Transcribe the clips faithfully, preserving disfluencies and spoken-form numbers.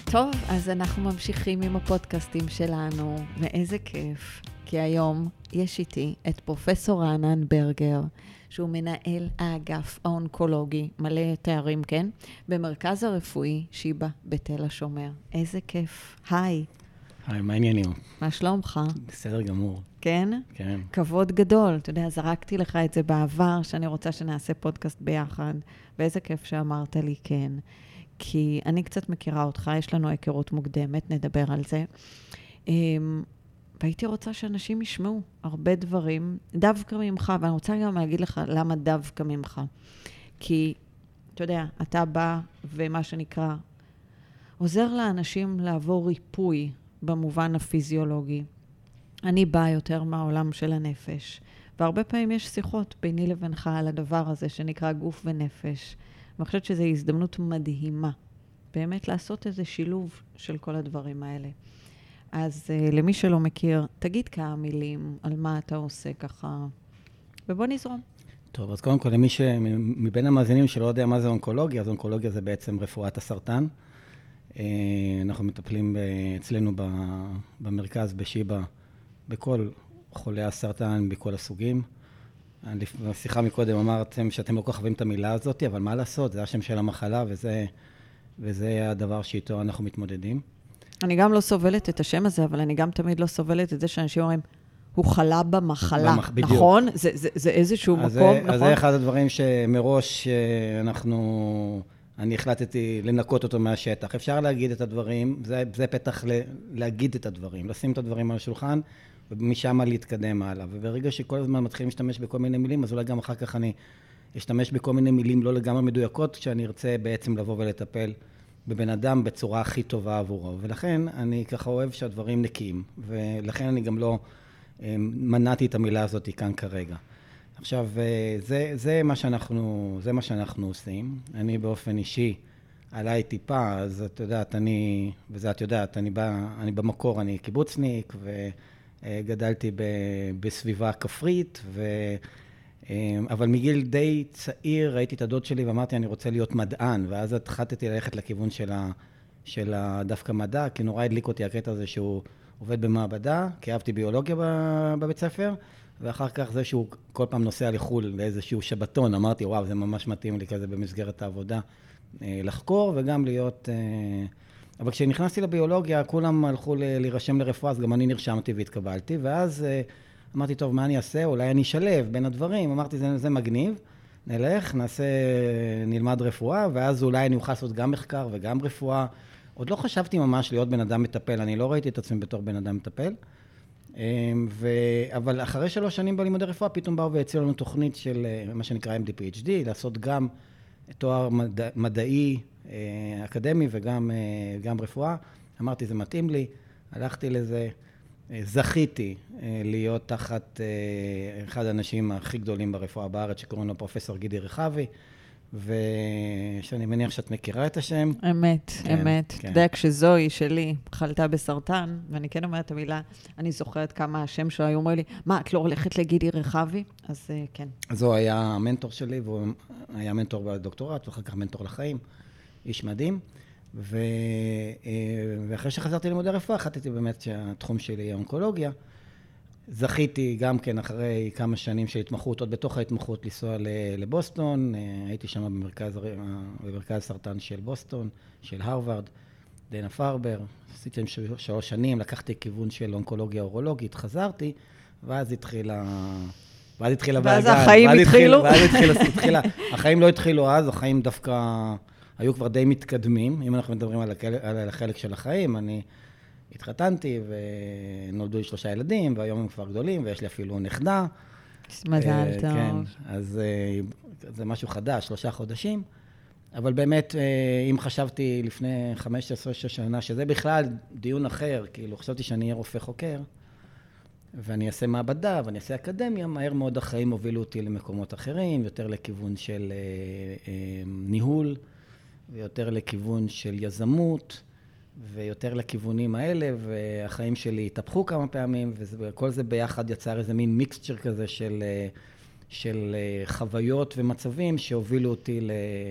טוב, אז אנחנו ממשיכים עם הפודקאסטים שלנו, ואיזה כיף, כי היום יש איתי את פרופסור רענן ברגר, שהוא מנהל האגף האונקולוגי, מלא תארים, כן? במרכז הרפואי שיבא בתל השומר. איזה כיף. היי. היי, מה העניינים? מה שלומך? בסדר גמור. כן? כן. כבוד גדול. אתה יודע, זרקתי לך את זה בעבר, שאני רוצה שנעשה פודקאסט ביחד, ואיזה כיף שאמרת לי כן. כי אני קצת מכירה אותך, יש לנו היכרות מוקדמת, נדבר על זה. והייתי רוצה שאנשים ישמעו הרבה דברים, דווקא ממך, ואני רוצה גם להגיד לך למה דווקא ממך. כי, אתה יודע, אתה בא ומה שנקרא, עוזר לאנשים לעבור ריפוי במובן הפיזיולוגי. אני באה יותר מהעולם של הנפש, והרבה פעמים יש שיחות ביני לבינך על הדבר הזה שנקרא גוף ונפש. אני חושבת שזו הזדמנות מדהימה, באמת לעשות איזה שילוב של כל הדברים האלה. אז uh, למי שלא מכיר, תגיד כמה מילים על מה אתה עושה ככה, ובוא נזרום. טוב, אז קודם כל, למי שמבין המאזינים שלא יודע מה זה אונקולוגיה, אז אונקולוגיה זה בעצם רפואת הסרטן. אנחנו מטפלים אצלנו במרכז בשיבא, בכל חולי הסרטן, בכל הסוגים. בשיחה מקודם אמרתם שאתם לא כל כך אוהבים את המילה הזאת, אבל מה לעשות? זה השם של המחלה, וזה, וזה הדבר שאיתו אנחנו מתמודדים. אני גם לא סובלת את השם הזה, אבל אני גם תמיד לא סובלת את זה שאנשים אומרים, הוא חלה במחלה, במח... נכון? זה, זה, זה איזשהו מקום, זה, נכון? אז זה אחד הדברים שמראש אנחנו, אני החלטתי לנקות אותו מהשטח. אפשר להגיד את הדברים, זה, זה פתח ל, להגיד את הדברים, לשים את הדברים על השולחן, ומשם להתקדם הלאה. וברגע שכל הזמן מתחילים להשתמש בכל מיני מילים, אז אולי גם אחר כך אני אשתמש בכל מיני מילים לא לגמרי מדויקות, כשאני ארצה בעצם לבוא ולטפל בבן אדם בצורה הכי טובה עבורו. ולכן אני ככה אוהב שהדברים נקיים, ולכן אני גם לא מנעתי את המילה הזאת כאן כרגע. עכשיו, זה, זה מה שאנחנו, זה מה שאנחנו עושים. אני באופן אישי, עליי טיפה, אז את יודעת, אני, וזה את יודעת, אני, בא, אני במקור, אני קיבוצניק, וגדלתי ב, בסביבה כפרית, ו, אבל מגיל די צעיר ראיתי את הדוד שלי ואמרתי, אני רוצה להיות מדען, ואז התחלתי ללכת לכיוון של, ה, של ה, דווקא מדע, כי נורא הדליק אותי הקטע הזה שהוא עובד במעבדה, כי אהבתי ביולוגיה בבית ספר, ואחר כך זה שהוא כל פעם נוסע לחול לאיזשהו שבתון, אמרתי, וואו, זה ממש מתאים לי כזה במסגרת העבודה, לחקור וגם להיות... אבל כשנכנסתי לביולוגיה, כולם הלכו להירשם לרפואה, אז גם אני נרשמתי והתקבלתי, ואז אמרתי, טוב, מה אני אעשה? אולי אני אשלב בין הדברים. אמרתי, זה, זה מגניב, נלך, נעשה, נלמד רפואה, ואז אולי אני אוכל לעשות גם מחקר וגם רפואה. עוד לא חשבתי ממש להיות בן אדם מטפל, אני לא ראיתי את עצמי בתור בן אדם מטפל. ו... אבל אחרי שלוש שנים בלימודי רפואה, פתאום באו והציעו לנו תוכנית של מה שנקרא אם די פי אייץ' די, לעשות גם תואר מדע... מדעי, אקדמי וגם גם רפואה. אמרתי, זה מתאים לי, הלכתי לזה, זכיתי להיות תחת אחד האנשים הכי גדולים ברפואה בארץ, שקוראים לו פרופסור גידי רחבי, ושאני מניח שאת מכירה את השם. אמת, כן, אמת. כן. אתה יודע, כשזוהי שלי חלתה בסרטן, ואני כן אומרת את המילה, אני זוכרת כמה השם שלו, היו אומר לי, מה, את לא הולכת לגידי רחבי? אז כן. אז הוא היה המנטור שלי, והוא היה מנטור בדוקטורט, ואחר כך מנטור לחיים, איש מדהים. ו... ואחרי שחזרתי ללימודי רפואה, החלטתי באמת שהתחום שלי היא אונקולוגיה. זכיתי גם כן אחרי כמה שנים של התמחות, עוד בתוך ההתמחות לנסוע לבוסטון, הייתי שם במרכז, במרכז סרטן של בוסטון, של הרווארד, דנה פרבר, עשיתי שם שלוש שנים, לקחתי כיוון של אונקולוגיה אורולוגית, חזרתי, ואז התחילה, ואז התחילה ואז החיים התחילו. ואז התחילה, התחילה, החיים לא התחילו אז, החיים דווקא היו כבר די מתקדמים, אם אנחנו מדברים על, הכל, על החלק של החיים, אני התחתנתי ונולדו לי שלושה ילדים, והיום הם כבר גדולים, ויש לי אפילו נכדה. מזל טוב. כן, אז זה משהו חדש, שלושה חודשים. אבל באמת, אם חשבתי לפני חמש עשרה שנה, שזה בכלל דיון אחר, כאילו חשבתי שאני אהיה רופא חוקר, ואני אעשה מעבדה, ואני אעשה אקדמיה, מהר מאוד החיים הובילו אותי למקומות אחרים, יותר לכיוון של ניהול, ויותר לכיוון של יזמות, ויותר לכיוונים האלה, והחיים שלי התהפכו כמה פעמים, וכל זה ביחד יצר איזה מין מיקסצ'ר כזה של, של חוויות ומצבים שהובילו אותי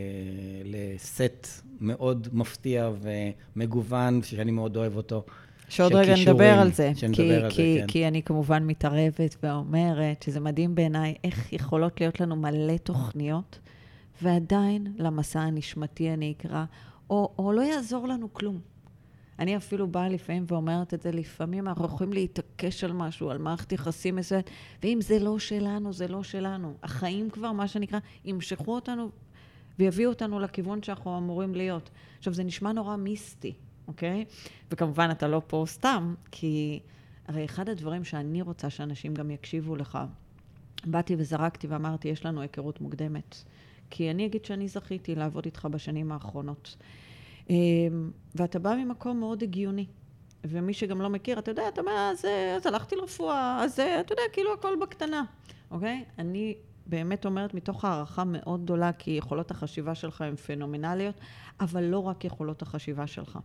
לסט מאוד מפתיע ומגוון, שאני מאוד אוהב אותו. שעוד רגע נדבר על זה, כי, על כי, זה, כן. כי אני כמובן מתערבת ואומרת שזה מדהים בעיניי איך יכולות להיות לנו מלא תוכניות, ועדיין למסע הנשמתי אני אקרא, או, או לא יעזור לנו כלום. אני אפילו באה לפעמים ואומרת את זה, לפעמים אנחנו יכולים להתעקש על משהו, על מערכת יחסים מסוימת, ואם זה לא שלנו, זה לא שלנו. החיים כבר, מה שנקרא, ימשכו אותנו ויביאו אותנו לכיוון שאנחנו אמורים להיות. עכשיו, זה נשמע נורא מיסטי, אוקיי? וכמובן, אתה לא פה סתם, כי הרי אחד הדברים שאני רוצה שאנשים גם יקשיבו לך, באתי וזרקתי ואמרתי, יש לנו היכרות מוקדמת. כי אני אגיד שאני זכיתי לעבוד איתך בשנים האחרונות. ואתה בא ממקום מאוד הגיוני. ומי שגם לא מכיר, אתה יודע, אתה אומר, אז, אז הלכתי לרפואה, אז אתה יודע, כאילו הכל בקטנה. אוקיי? אני באמת אומרת מתוך הערכה מאוד גדולה, כי יכולות החשיבה שלך הן פנומנליות, אבל לא רק יכולות החשיבה שלך.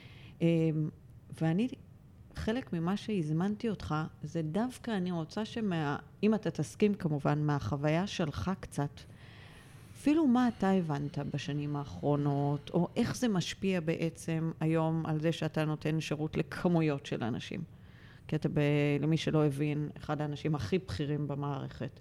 ואני, חלק ממה שהזמנתי אותך, זה דווקא אני רוצה שמה, אם אתה תסכים כמובן, מהחוויה שלך קצת, אפילו מה אתה הבנת בשנים האחרונות, או איך זה משפיע בעצם היום על זה שאתה נותן שירות לכמויות של אנשים. כי אתה, ב, למי שלא הבין, אחד האנשים הכי בכירים במערכת.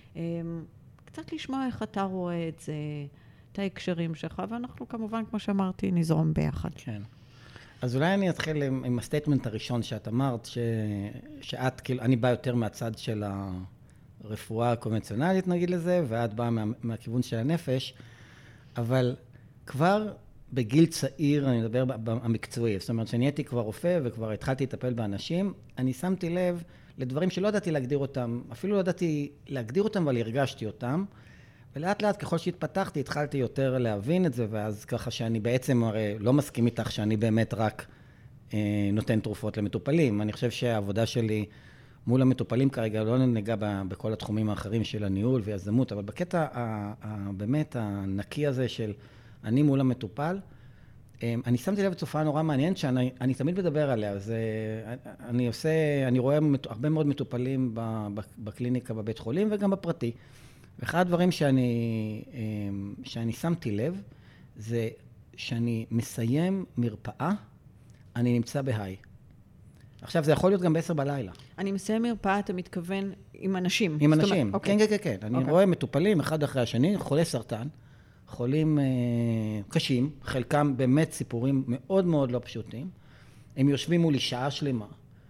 קצת לשמוע איך אתה רואה את זה, את ההקשרים שלך, ואנחנו כמובן, כמו שאמרתי, נזרום ביחד. כן. אז אולי אני אתחיל עם, עם הסטייטמנט הראשון שאת אמרת, ש, שאת, כאילו, אני בא יותר מהצד של ה... רפואה קונבנציונלית, נגיד לזה, ואת באה מה, מהכיוון של הנפש, אבל כבר בגיל צעיר, אני מדבר במקצועי, זאת אומרת, שאני הייתי כבר רופא וכבר התחלתי לטפל באנשים, אני שמתי לב לדברים שלא ידעתי להגדיר אותם, אפילו לא ידעתי להגדיר אותם, אבל הרגשתי אותם, ולאט לאט ככל שהתפתחתי, התחלתי יותר להבין את זה, ואז ככה שאני בעצם הרי לא מסכים איתך שאני באמת רק אה, נותן תרופות למטופלים. אני חושב שהעבודה שלי מול המטופלים כרגע, לא נגע בכל התחומים האחרים של הניהול ויזמות, אבל בקטע באמת הנקי הזה של אני מול המטופל, אני שמתי לב לתופעה נורא מעניינת שאני אני תמיד מדבר עליה, אז אני עושה, אני רואה הרבה מאוד מטופלים בקליניקה בבית חולים וגם בפרטי. ואחד הדברים שאני, שאני שמתי לב, זה שאני מסיים מרפאה, אני נמצא בהיי. עכשיו, זה יכול להיות גם בעשר בלילה. אני מסיים מרפאה, אתה מתכוון עם אנשים. עם אנשים, אומרת, כן, אוקיי. כן, כן, כן. אני אוקיי. רואה מטופלים אחד אחרי השני, חולי סרטן, חולים אה, קשים, חלקם באמת סיפורים מאוד מאוד לא פשוטים. הם יושבים מולי שעה שלמה,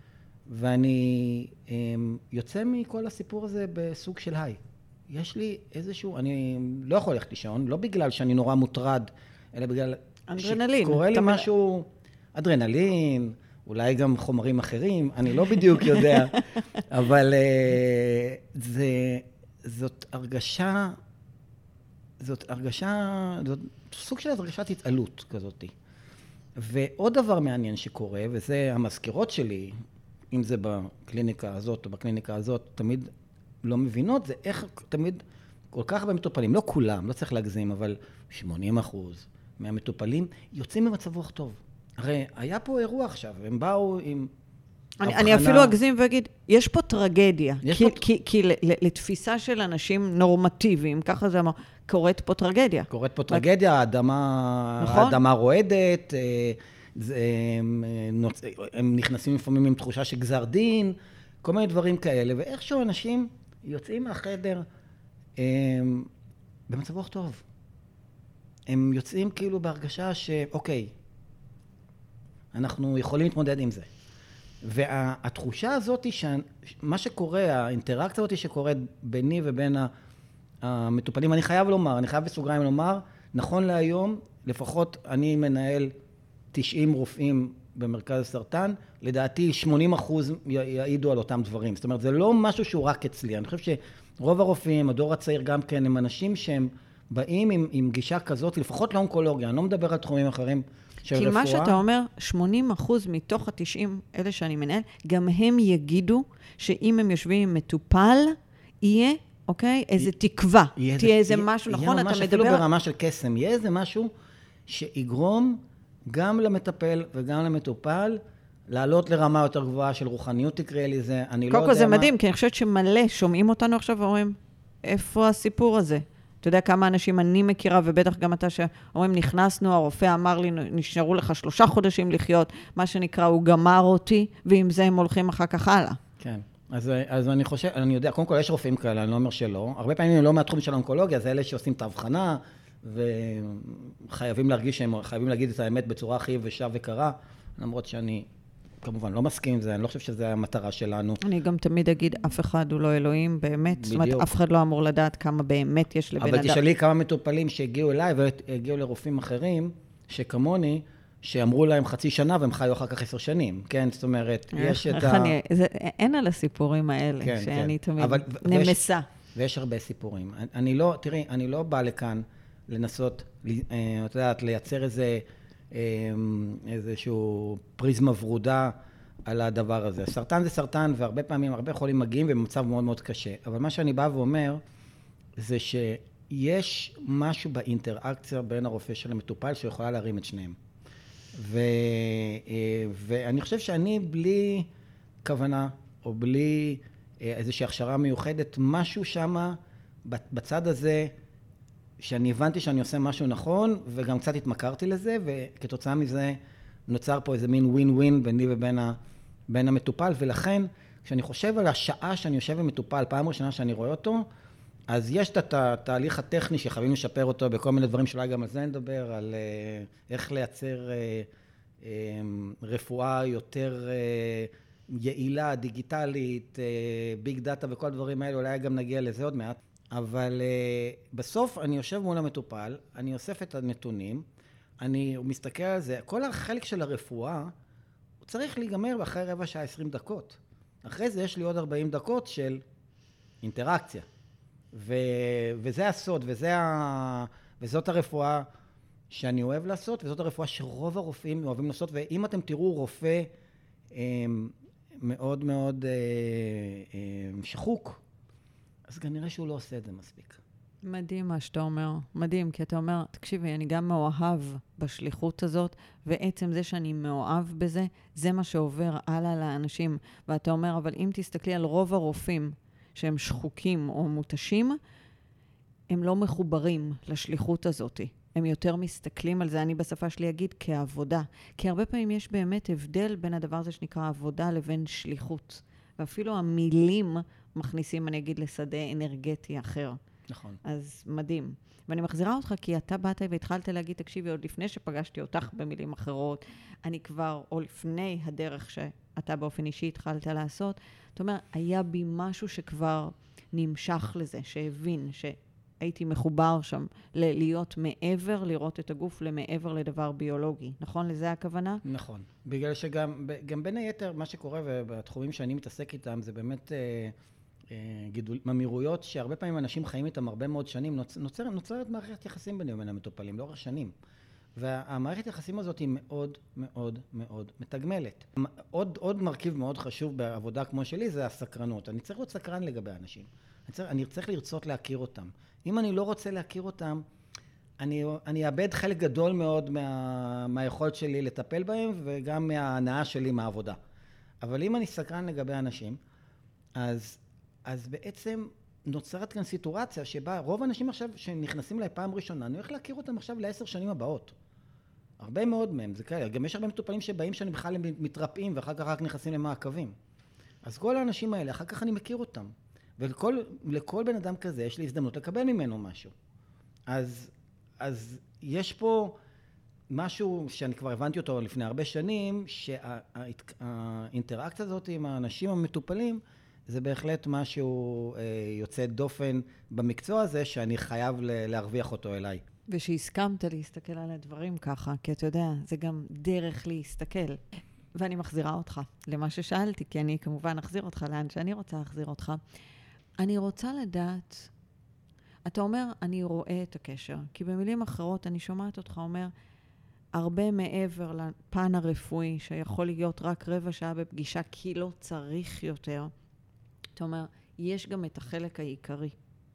ואני אה, יוצא מכל הסיפור הזה בסוג של היי. יש לי איזשהו, אני לא יכול ללכת לישון, לא בגלל שאני נורא מוטרד, אלא בגלל אדרנלין. שקורה לי משהו, אדרנלין, אולי גם חומרים אחרים, אני לא בדיוק יודע, אבל זה, זאת הרגשה, זאת הרגשה, זאת סוג של הרגשת התעלות כזאת. ועוד דבר מעניין שקורה, וזה המזכירות שלי, אם זה בקליניקה הזאת או בקליניקה הזאת, תמיד לא מבינות, זה איך תמיד כל כך הרבה מטופלים, לא כולם, לא צריך להגזים, אבל שמונים אחוז מהמטופלים יוצאים במצב רוח טוב. הרי היה פה אירוע עכשיו, הם באו עם אני, אני אפילו אגזים ואגיד, יש פה טרגדיה, יש כי, פה... כי, כי לתפיסה של אנשים נורמטיביים, ככה זה אמר, קורית פה טרגדיה. קורית פה טרגדיה, האדמה, נכון? האדמה רועדת, זה, הם, הם נכנסים לפעמים עם תחושה של גזר דין, כל מיני דברים כאלה, ואיכשהו אנשים יוצאים מהחדר הם, במצב רוח טוב. הם יוצאים כאילו בהרגשה שאוקיי, אנחנו יכולים להתמודד עם זה. והתחושה הזאת, שמה שקורה, האינטראקציה הזאת שקורית ביני ובין המטופלים, אני חייב לומר, אני חייב בסוגריים לומר, נכון להיום, לפחות אני מנהל תשעים רופאים במרכז הסרטן, לדעתי שמונים אחוז יעידו על אותם דברים. זאת אומרת, זה לא משהו שהוא רק אצלי. אני חושב שרוב הרופאים, הדור הצעיר גם כן, הם אנשים שהם באים עם, עם גישה כזאת, לפחות לאונקולוגיה, אני לא מדבר על תחומים אחרים של כי רפואה. מה שאתה אומר, שמונים אחוז מתוך ה-תשעים אלה שאני מנהל, גם הם יגידו שאם הם יושבים עם מטופל, יהיה, אוקיי, איזה תקווה. תהיה איזה משהו, נכון? אתה מדבר... יהיה ממש אפילו ברמה של קסם. יהיה איזה משהו שיגרום גם למטפל וגם למטופל, לעלות לרמה יותר גבוהה של רוחניות, תקרא לי זה, אני לא יודע מה... קודם כל זה מדהים, כי אני חושבת שמלא שומעים אותנו עכשיו ואומרים, איפה הסיפור הזה? אתה יודע כמה אנשים אני מכירה, ובטח גם אתה שאומרים, נכנסנו, הרופא אמר לי, נשארו לך שלושה חודשים לחיות, מה שנקרא, הוא גמר אותי, ועם זה הם הולכים אחר כך הלאה. כן. אז, אז אני חושב, אני יודע, קודם כל יש רופאים כאלה, אני לא אומר שלא. הרבה פעמים הם לא מהתחום של האונקולוגיה, זה אלה שעושים את ההבחנה, וחייבים להרגיש שהם חייבים להגיד את האמת בצורה הכי יבשה וקרה, למרות שאני כמובן לא מסכים עם זה, אני לא חושב שזו המטרה שלנו. אני גם תמיד אגיד, אף אחד הוא לא אלוהים, באמת. בדיוק. זאת אומרת, אף אחד לא אמור לדעת כמה באמת יש לבן אדם. אבל תשאלי כמה מטופלים שהגיעו אליי והגיעו לרופאים אחרים, שכמוני, שאמרו להם חצי שנה והם חיו אחר כך עשר שנים. כן, זאת אומרת, יש את ה... אני, זה, אין על הסיפורים האלה, כן, שאני כן. תמיד אבל, נמסה. ויש, ויש הרבה סיפורים. אני לא, תראי, אני לא בא לכאן לנסות, את יודעת, לייצר איזה... איזשהו פריזמה ורודה על הדבר הזה. סרטן זה סרטן, והרבה פעמים, הרבה חולים מגיעים במצב מאוד מאוד קשה. אבל מה שאני בא ואומר, זה שיש משהו באינטראקציה בין הרופא של המטופל, שיכולה להרים את שניהם. ו, ואני חושב שאני בלי כוונה, או בלי איזושהי הכשרה מיוחדת, משהו שמה, בצד הזה, שאני הבנתי שאני עושה משהו נכון, וגם קצת התמכרתי לזה, וכתוצאה מזה נוצר פה איזה מין ווין ווין ביני ובין ה, בין המטופל, ולכן כשאני חושב על השעה שאני יושב במטופל, פעם ראשונה שאני רואה אותו, אז יש את התהליך הטכני שחייבים לשפר אותו בכל מיני דברים שאולי גם על זה נדבר, על איך לייצר רפואה יותר יעילה, דיגיטלית, ביג דאטה וכל הדברים האלה, אולי גם נגיע לזה עוד מעט. אבל uh, בסוף אני יושב מול המטופל, אני אוסף את הנתונים, אני מסתכל על זה, כל החלק של הרפואה, הוא צריך להיגמר אחרי רבע שעה עשרים דקות. אחרי זה יש לי עוד ארבעים דקות של אינטראקציה. ו, וזה הסוד, וזה ה, וזאת הרפואה שאני אוהב לעשות, וזאת הרפואה שרוב הרופאים אוהבים לעשות, ואם אתם תראו רופא um, מאוד מאוד uh, um, שחוק, אז כנראה שהוא לא עושה את זה מספיק. מדהים מה שאתה אומר. מדהים, כי אתה אומר, תקשיבי, אני גם מאוהב בשליחות הזאת, ועצם זה שאני מאוהב בזה, זה מה שעובר הלאה לאנשים. ואתה אומר, אבל אם תסתכלי על רוב הרופאים שהם שחוקים או מותשים, הם לא מחוברים לשליחות הזאת. הם יותר מסתכלים על זה, אני בשפה שלי אגיד, כעבודה. כי הרבה פעמים יש באמת הבדל בין הדבר הזה שנקרא עבודה לבין שליחות. ואפילו המילים מכניסים, אני אגיד, לשדה אנרגטי אחר. נכון. אז מדהים. ואני מחזירה אותך, כי אתה באת והתחלת להגיד, תקשיבי, עוד לפני שפגשתי אותך במילים אחרות, אני כבר, או לפני הדרך שאתה באופן אישי התחלת לעשות, זאת אומרת, היה בי משהו שכבר נמשך לזה, שהבין, שהייתי מחובר שם, להיות מעבר, לראות את הגוף למעבר לדבר ביולוגי. נכון? לזה הכוונה? נכון. בגלל שגם, גם בין היתר, מה שקורה, ובתחומים שאני מתעסק איתם, זה באמת גידול, ממירויות שהרבה פעמים אנשים חיים איתם הרבה מאוד שנים, נוצר, נוצרת מערכת יחסים ביניהם ובין המטופלים, לאורך שנים. והמערכת יחסים הזאת היא מאוד מאוד מאוד מתגמלת. עוד, עוד מרכיב מאוד חשוב בעבודה כמו שלי זה הסקרנות. אני צריך להיות סקרן לגבי אנשים. אני צריך, אני צריך לרצות להכיר אותם. אם אני לא רוצה להכיר אותם, אני, אני אאבד חלק גדול מאוד מה, מהיכולת שלי לטפל בהם, וגם מההנאה שלי מהעבודה. אבל אם אני סקרן לגבי אנשים, אז, אז בעצם נוצרת כאן סיטואציה שבה רוב האנשים עכשיו שנכנסים אליי פעם ראשונה, אני הולך להכיר אותם עכשיו לעשר שנים הבאות. הרבה מאוד מהם, זה כאלה. גם יש הרבה מטופלים שבאים שאני בכלל מתרפאים, ואחר כך רק נכנסים למעקבים. אז כל האנשים האלה, אחר כך אני מכיר אותם. ולכל לכל בן אדם כזה יש לי הזדמנות לקבל ממנו משהו. אז, אז יש פה משהו שאני כבר הבנתי אותו לפני הרבה שנים, שהאינטראקציה הזאת עם האנשים המטופלים, זה בהחלט משהו יוצא דופן במקצוע הזה, שאני חייב להרוויח אותו אליי. ושהסכמת להסתכל על הדברים ככה, כי אתה יודע, זה גם דרך להסתכל. ואני מחזירה אותך למה ששאלתי, כי אני כמובן אחזיר אותך לאן שאני רוצה להחזיר אותך. אני רוצה לדעת, אתה אומר, אני רואה את הקשר, כי במילים אחרות אני שומעת אותך אומר, הרבה מעבר לפן הרפואי, שיכול להיות רק רבע שעה בפגישה, כי לא צריך יותר. אתה אומר, יש גם את החלק העיקרי.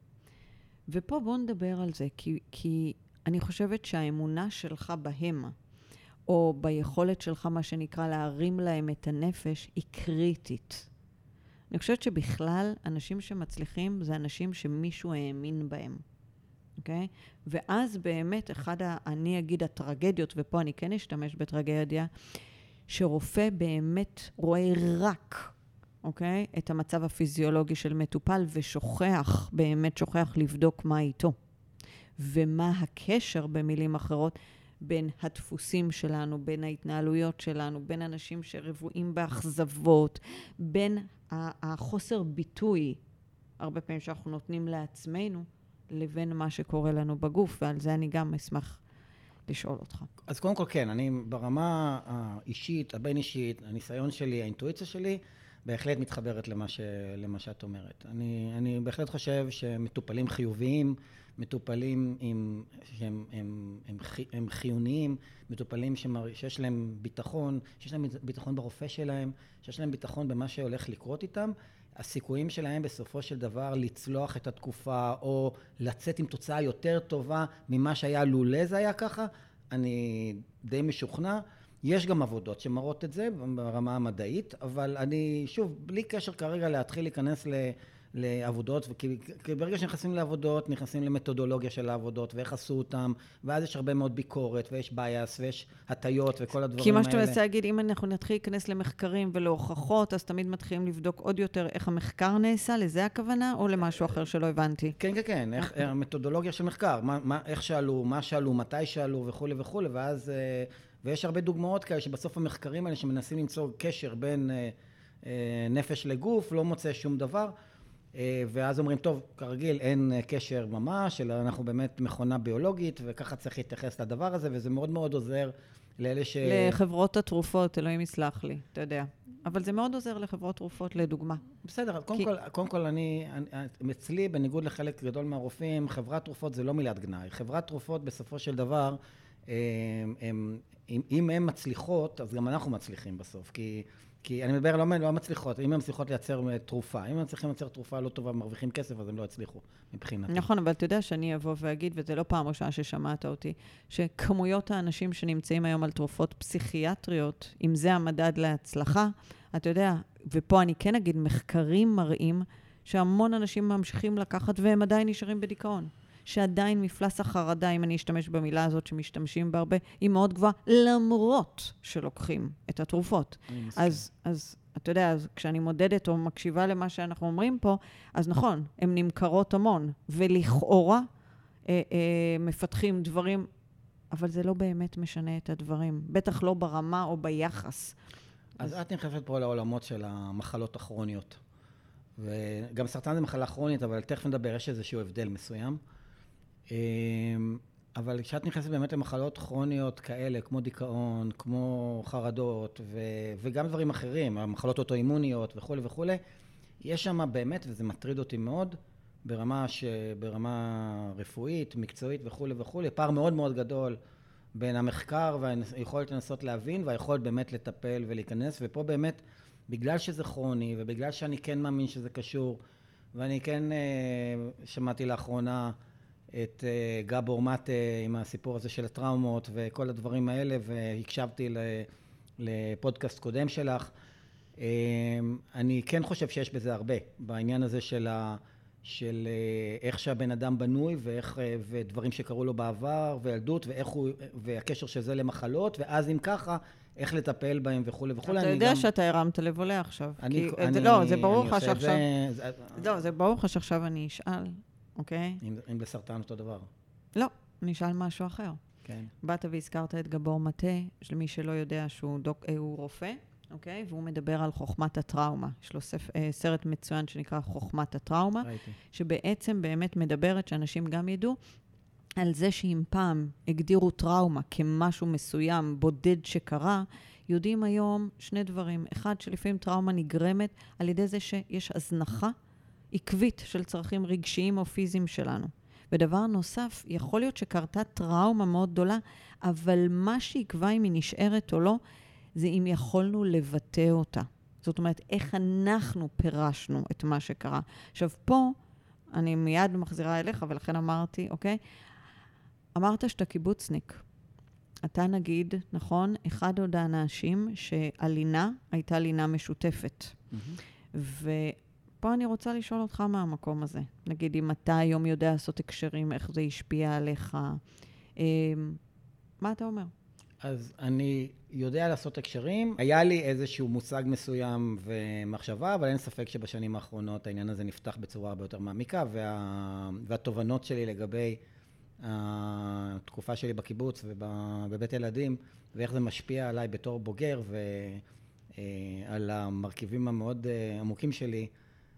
ופה בוא נדבר על זה, כי, כי אני חושבת שהאמונה שלך בהם, או ביכולת שלך, מה שנקרא, להרים להם את הנפש, היא קריטית. אני חושבת שבכלל, אנשים שמצליחים, זה אנשים שמישהו האמין בהם. אוקיי? ואז באמת, אחד, ה, אני אגיד הטרגדיות, ופה אני כן אשתמש בטרגדיה, שרופא באמת רואה רק, אוקיי? את המצב הפיזיולוגי של מטופל, ושוכח, באמת שוכח לבדוק מה איתו. ומה הקשר, במילים אחרות, בין הדפוסים שלנו, בין ההתנהלויות שלנו, בין אנשים שרבועים באכזבות, בין החוסר ביטוי, הרבה פעמים שאנחנו נותנים לעצמנו, לבין מה שקורה לנו בגוף, ועל זה אני גם אשמח לשאול אותך. אז קודם כל כן, אני ברמה האישית, הבין-אישית, הניסיון שלי, האינטואיציה שלי, בהחלט מתחברת למה, ש... למה שאת אומרת. אני, אני בהחלט חושב שמטופלים חיוביים, מטופלים עם, שהם, הם, הם, הם חיוניים, מטופלים שמר... שיש להם ביטחון, שיש להם ביטחון ברופא שלהם, שיש להם ביטחון במה שהולך לקרות איתם, הסיכויים שלהם בסופו של דבר לצלוח את התקופה, או לצאת עם תוצאה יותר טובה ממה שהיה לולא זה היה ככה, אני די משוכנע. יש גם עבודות שמראות את זה ברמה המדעית, אבל אני, שוב, בלי קשר כרגע להתחיל להיכנס ל... לעבודות, כי, כי ברגע שנכנסים לעבודות, נכנסים למתודולוגיה של העבודות, ואיך עשו אותם, ואז יש הרבה מאוד ביקורת, ויש בייס, ויש הטיות, וכל הדברים האלה. כי מה שאתה מנסה להגיד, אם אנחנו נתחיל להיכנס למחקרים ולהוכחות, אז תמיד מתחילים לבדוק עוד יותר איך המחקר נעשה, לזה הכוונה, או למשהו אחר שלא הבנתי? כן, כן, כן, איך, המתודולוגיה של מחקר, מה, מה, איך שאלו, מה שאלו, מתי שאלו, וכו' וכו', ואז, ויש הרבה דוגמאות כאלה, שבסוף המחקרים האלה, שמנסים למצוא קשר בין נפש לגוף, לא מוצא שום דבר. ואז אומרים, טוב, כרגיל אין קשר ממש, אלא אנחנו באמת מכונה ביולוגית, וככה צריך להתייחס לדבר הזה, וזה מאוד מאוד עוזר לאלה ש... לחברות התרופות, אלוהים יסלח לי, אתה יודע. אבל זה מאוד עוזר לחברות תרופות, לדוגמה. בסדר, קודם, כי... כל, קודם כל אני, אני, אצלי, בניגוד לחלק גדול מהרופאים, חברת תרופות זה לא מילת גנאי. חברת תרופות בסופו של דבר, הם, הם, אם, אם הן מצליחות, אז גם אנחנו מצליחים בסוף, כי... כי אני מדבר, לא, לא מצליחות, אם הם מצליחות לייצר תרופה, אם הם צריכים לייצר תרופה לא טובה ומרוויחים כסף, אז הם לא יצליחו מבחינתי. נכון, אבל אתה יודע שאני אבוא ואגיד, וזה לא פעם ראשונה ששמעת אותי, שכמויות האנשים שנמצאים היום על תרופות פסיכיאטריות, אם זה המדד להצלחה, אתה יודע, ופה אני כן אגיד, מחקרים מראים שהמון אנשים ממשיכים לקחת והם עדיין נשארים בדיכאון. שעדיין מפלס החרדה, אם אני אשתמש במילה הזאת שמשתמשים בה הרבה, היא מאוד גבוהה, למרות שלוקחים את התרופות. אז, אז אתה יודע, אז כשאני מודדת או מקשיבה למה שאנחנו אומרים פה, אז נכון, הן נמכרות המון, ולכאורה אה, אה, מפתחים דברים, אבל זה לא באמת משנה את הדברים. בטח לא ברמה או ביחס. אז, אז... את נכנסת פה לעולמות של המחלות הכרוניות. וגם סרטן זה מחלה כרונית, אבל תכף נדבר, יש איזשהו הבדל מסוים. אבל כשאת נכנסת באמת למחלות כרוניות כאלה, כמו דיכאון, כמו חרדות, ו- וגם דברים אחרים, המחלות אוטואימוניות וכו' וכו', יש שם באמת, וזה מטריד אותי מאוד, ברמה, ש- ברמה רפואית, מקצועית וכו' וכו', פער מאוד מאוד גדול בין המחקר והיכולת לנסות להבין, והיכולת באמת לטפל ולהיכנס, ופה באמת, בגלל שזה כרוני, ובגלל שאני כן מאמין שזה קשור, ואני כן שמעתי לאחרונה, את גבור מטה עם הסיפור הזה של הטראומות וכל הדברים האלה, והקשבתי לפודקאסט קודם שלך. אני כן חושב שיש בזה הרבה, בעניין הזה של, ה, של איך שהבן אדם בנוי, ואיך, ודברים שקרו לו בעבר, וילדות, ואיך הוא, והקשר של זה למחלות, ואז אם ככה, איך לטפל בהם וכו' וכו'. אתה יודע גם... שאתה הרמת לב עולה עכשיו. אני, כי, אני, לא, זה ברור לך שעכשיו... זה... לא, זה ברור לך שעכשיו אני אשאל. אוקיי? אם, אם בסרטן אותו דבר. לא, אני אשאל משהו אחר. כן. באת והזכרת את גבור מטה, למי שלא יודע שהוא דוק, הוא רופא, אוקיי? והוא מדבר על חוכמת הטראומה. יש לו ספ, סרט מצוין שנקרא חוכמת הטראומה, ראיתי. שבעצם באמת מדברת, שאנשים גם ידעו, על זה שאם פעם הגדירו טראומה כמשהו מסוים, בודד שקרה, יודעים היום שני דברים. אחד, שלפעמים טראומה נגרמת על ידי זה שיש הזנחה, עקבית של צרכים רגשיים או פיזיים שלנו. ודבר נוסף, יכול להיות שקרתה טראומה מאוד גדולה, אבל מה שיקבע אם היא נשארת או לא, זה אם יכולנו לבטא אותה. זאת אומרת, איך אנחנו פירשנו את מה שקרה. עכשיו, פה, אני מיד מחזירה אליך, ולכן אמרתי, אוקיי? אמרת שאתה קיבוצניק. אתה נגיד, נכון, אחד עוד האנשים שהלינה הייתה לינה משותפת. Mm-hmm. ופה אני רוצה לשאול אותך מה המקום הזה. נגיד, אם אתה היום יודע לעשות הקשרים, איך זה השפיע עליך, מה אתה אומר? אז אני יודע לעשות הקשרים. היה לי איזשהו מושג מסוים ומחשבה, אבל אין ספק שבשנים האחרונות העניין הזה נפתח בצורה הרבה יותר מעמיקה, וה... והתובנות שלי לגבי התקופה שלי בקיבוץ ובבית ילדים, ואיך זה משפיע עליי בתור בוגר, ועל המרכיבים המאוד עמוקים שלי,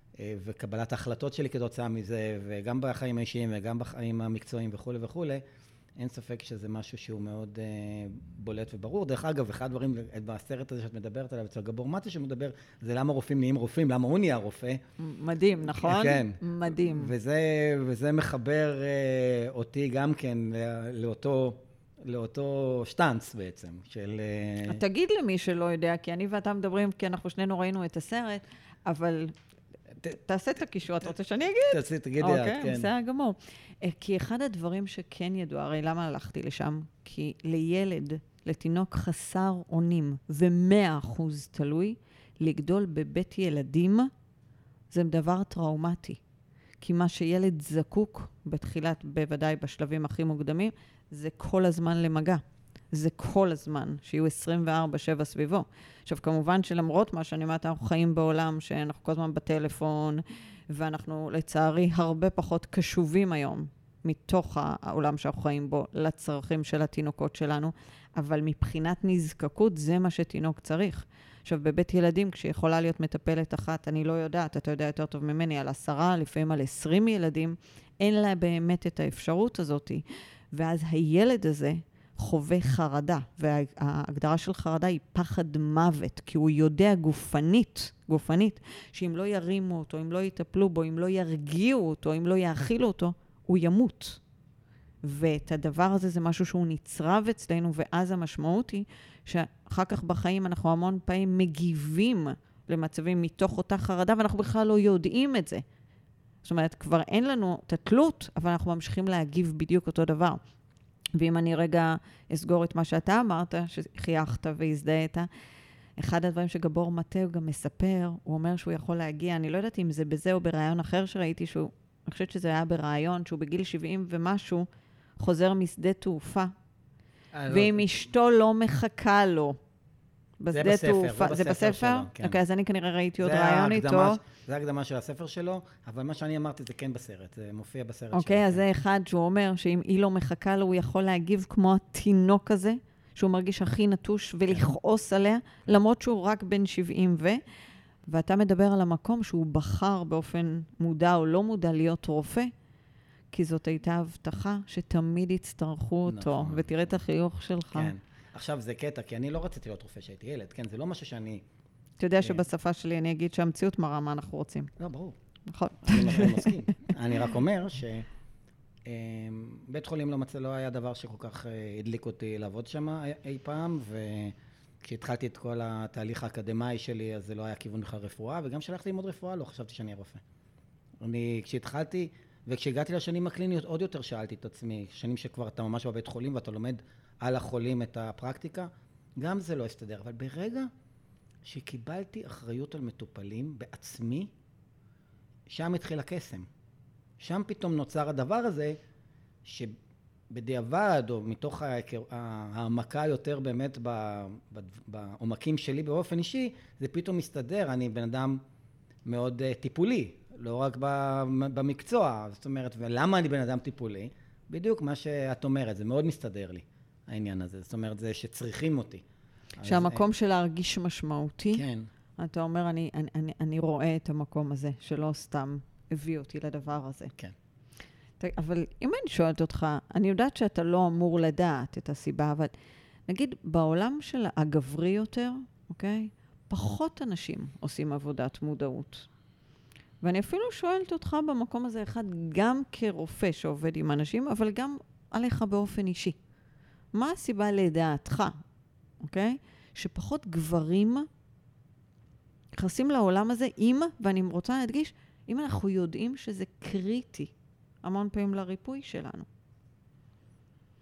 וקבלת ההחלטות שלי כתוצאה מזה, וגם בחיים האישיים וגם בחיים המקצועיים וכו' וכו', אין ספק שזה משהו שהוא מאוד uh, בולט וברור. דרך אגב, אחד הדברים בסרט הזה שאת מדברת עליו, אצל גבור מטה שמדבר, זה למה רופאים נהיים רופאים, למה הוא נהיה רופא. מדהים, נכון? כן. מדהים. וזה, וזה מחבר uh, אותי גם כן לאותו, לאותו שטנץ בעצם, של... Uh... תגיד למי שלא יודע, כי אני ואתה מדברים, כי אנחנו שנינו ראינו את הסרט, אבל... תעשה את הקישור, אתה רוצה שאני אגיד? תעשי, תגידי את, כן. אוקיי, בסדר גמור. כי אחד הדברים שכן ידוע, הרי למה הלכתי לשם? כי לילד, לתינוק חסר אונים ומאה אחוז תלוי, לגדול בבית ילדים, זה דבר טראומטי. כי מה שילד זקוק, בתחילת, בוודאי בשלבים הכי מוקדמים, זה כל הזמן למגע. זה כל הזמן, שיהיו עשרים וארבע שבע סביבו. עכשיו, כמובן שלמרות מה שאני אומרת, אנחנו חיים בעולם שאנחנו כל הזמן בטלפון, ואנחנו לצערי הרבה פחות קשובים היום, מתוך העולם שאנחנו חיים בו, לצרכים של התינוקות שלנו, אבל מבחינת נזקקות, זה מה שתינוק צריך. עכשיו, בבית ילדים, כשיכולה להיות מטפלת אחת, אני לא יודעת, אתה יודע יותר טוב ממני, על עשרה, לפעמים על עשרים ילדים, אין לה באמת את האפשרות הזאת. ואז הילד הזה, חווה חרדה, וההגדרה של חרדה היא פחד מוות, כי הוא יודע גופנית, גופנית, שאם לא ירימו אותו, אם לא יטפלו בו, אם לא ירגיעו אותו, אם לא יאכילו אותו, הוא ימות. ואת הדבר הזה זה משהו שהוא נצרב אצלנו, ואז המשמעות היא שאחר כך בחיים אנחנו המון פעמים מגיבים למצבים מתוך אותה חרדה, ואנחנו בכלל לא יודעים את זה. זאת אומרת, כבר אין לנו את התלות, אבל אנחנו ממשיכים להגיב בדיוק אותו דבר. ואם אני רגע אסגור את מה שאתה אמרת, שחייכת והזדהית, אחד הדברים שגבור מטה הוא גם מספר, הוא אומר שהוא יכול להגיע, אני לא יודעת אם זה בזה או ברעיון אחר שראיתי, שהוא, אני חושבת שזה היה ברעיון, שהוא בגיל שבעים ומשהו, חוזר משדה תעופה, ואם אשתו לא מחכה לו, בשדה תעופה. זה בספר? אוקיי, אז אני כנראה ראיתי עוד רעיון איתו. זה ההקדמה של הספר שלו, אבל מה שאני אמרתי זה כן בסרט, זה מופיע בסרט שלו. אוקיי, אז זה אחד שהוא אומר שאם היא לא מחכה לו, הוא יכול להגיב כמו התינוק הזה, שהוא מרגיש הכי נטוש ולכעוס עליה, למרות שהוא רק בן שבעים ו... ואתה מדבר על המקום שהוא בחר באופן מודע או לא מודע להיות רופא, כי זאת הייתה הבטחה שתמיד יצטרכו אותו, ותראה את החיוך שלך. כן. עכשיו זה קטע, כי אני לא רציתי להיות רופא שהייתי ילד, כן? זה לא משהו שאני... אתה יודע שבשפה שלי אני אגיד שהמציאות מראה מה אנחנו רוצים. לא, ברור. נכון. אני מסכים. אני רק אומר שבית חולים לא מצא, לא היה דבר שכל כך הדליק אותי לעבוד שם אי פעם, וכשהתחלתי את כל התהליך האקדמי שלי, אז זה לא היה כיוון בכלל רפואה, וגם כשהלכתי ללמוד רפואה, לא חשבתי שאני אהיה רופא. אני, כשהתחלתי, וכשהגעתי לשנים הקליניות, עוד יותר שאלתי את עצמי, שנים שכבר אתה ממש בבית חולים, ואתה לומד על החולים את הפרקטיקה, גם זה לא הסתדר, אבל ברגע שקיבלתי אחריות על מטופלים בעצמי, שם התחיל הקסם. שם פתאום נוצר הדבר הזה, שבדיעבד, או מתוך העמקה יותר באמת בעומקים שלי באופן אישי, זה פתאום מסתדר. אני בן אדם מאוד טיפולי, לא רק במקצוע. זאת אומרת, ולמה אני בן אדם טיפולי? בדיוק מה שאת אומרת, זה מאוד מסתדר לי, העניין הזה. זאת אומרת, זה שצריכים אותי. שהמקום של להרגיש משמעותי, כן. אתה אומר, אני, אני, אני, אני רואה את המקום הזה, שלא סתם הביא אותי לדבר הזה. כן. אבל אם אני שואלת אותך, אני יודעת שאתה לא אמור לדעת את הסיבה, אבל נגיד, בעולם של הגברי יותר, אוקיי? פחות אנשים עושים עבודת מודעות. ואני אפילו שואלת אותך במקום הזה אחד, גם כרופא שעובד עם אנשים, אבל גם עליך באופן אישי. מה הסיבה לדעתך, אוקיי? שפחות גברים נכנסים לעולם הזה, אם, ואני רוצה להדגיש, אם אנחנו יודעים שזה קריטי, המון פעמים לריפוי שלנו.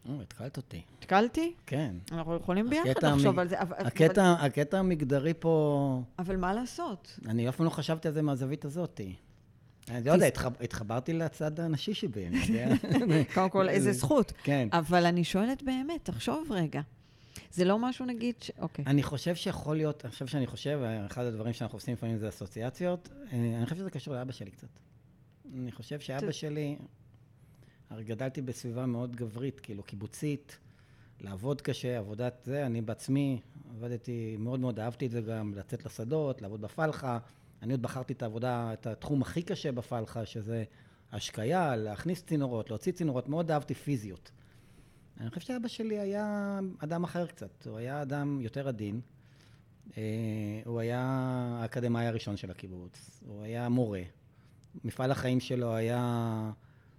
או, התקלת אותי. התקלתי? כן. אנחנו יכולים ביחד לחשוב על זה. הקטע המגדרי פה... אבל מה לעשות? אני אף פעם לא חשבתי על זה מהזווית הזאת. אני לא יודע, התחברתי לצד הנשי שבי. קודם כל, איזה זכות. כן. אבל אני שואלת באמת, תחשוב רגע. זה לא משהו נגיד ש... אוקיי. אני חושב שיכול להיות, אני חושב שאני חושב, אחד הדברים שאנחנו עושים לפעמים זה אסוציאציות, אני חושב שזה קשור לאבא שלי קצת. אני חושב שאבא שלי, הרי גדלתי בסביבה מאוד גברית, כאילו קיבוצית, לעבוד קשה, עבודת זה, אני בעצמי עבדתי, מאוד מאוד אהבתי את זה גם, לצאת לשדות, לעבוד בפלחה. אני עוד בחרתי את העבודה, את התחום הכי קשה בפלחה, שזה השקיה, להכניס צינורות, להוציא צינורות, מאוד אהבתי פיזיות. אני חושב שאבא שלי היה אדם אחר קצת, הוא היה אדם יותר עדין, הוא היה האקדמאי הראשון של הקיבוץ, הוא היה מורה. מפעל החיים שלו היה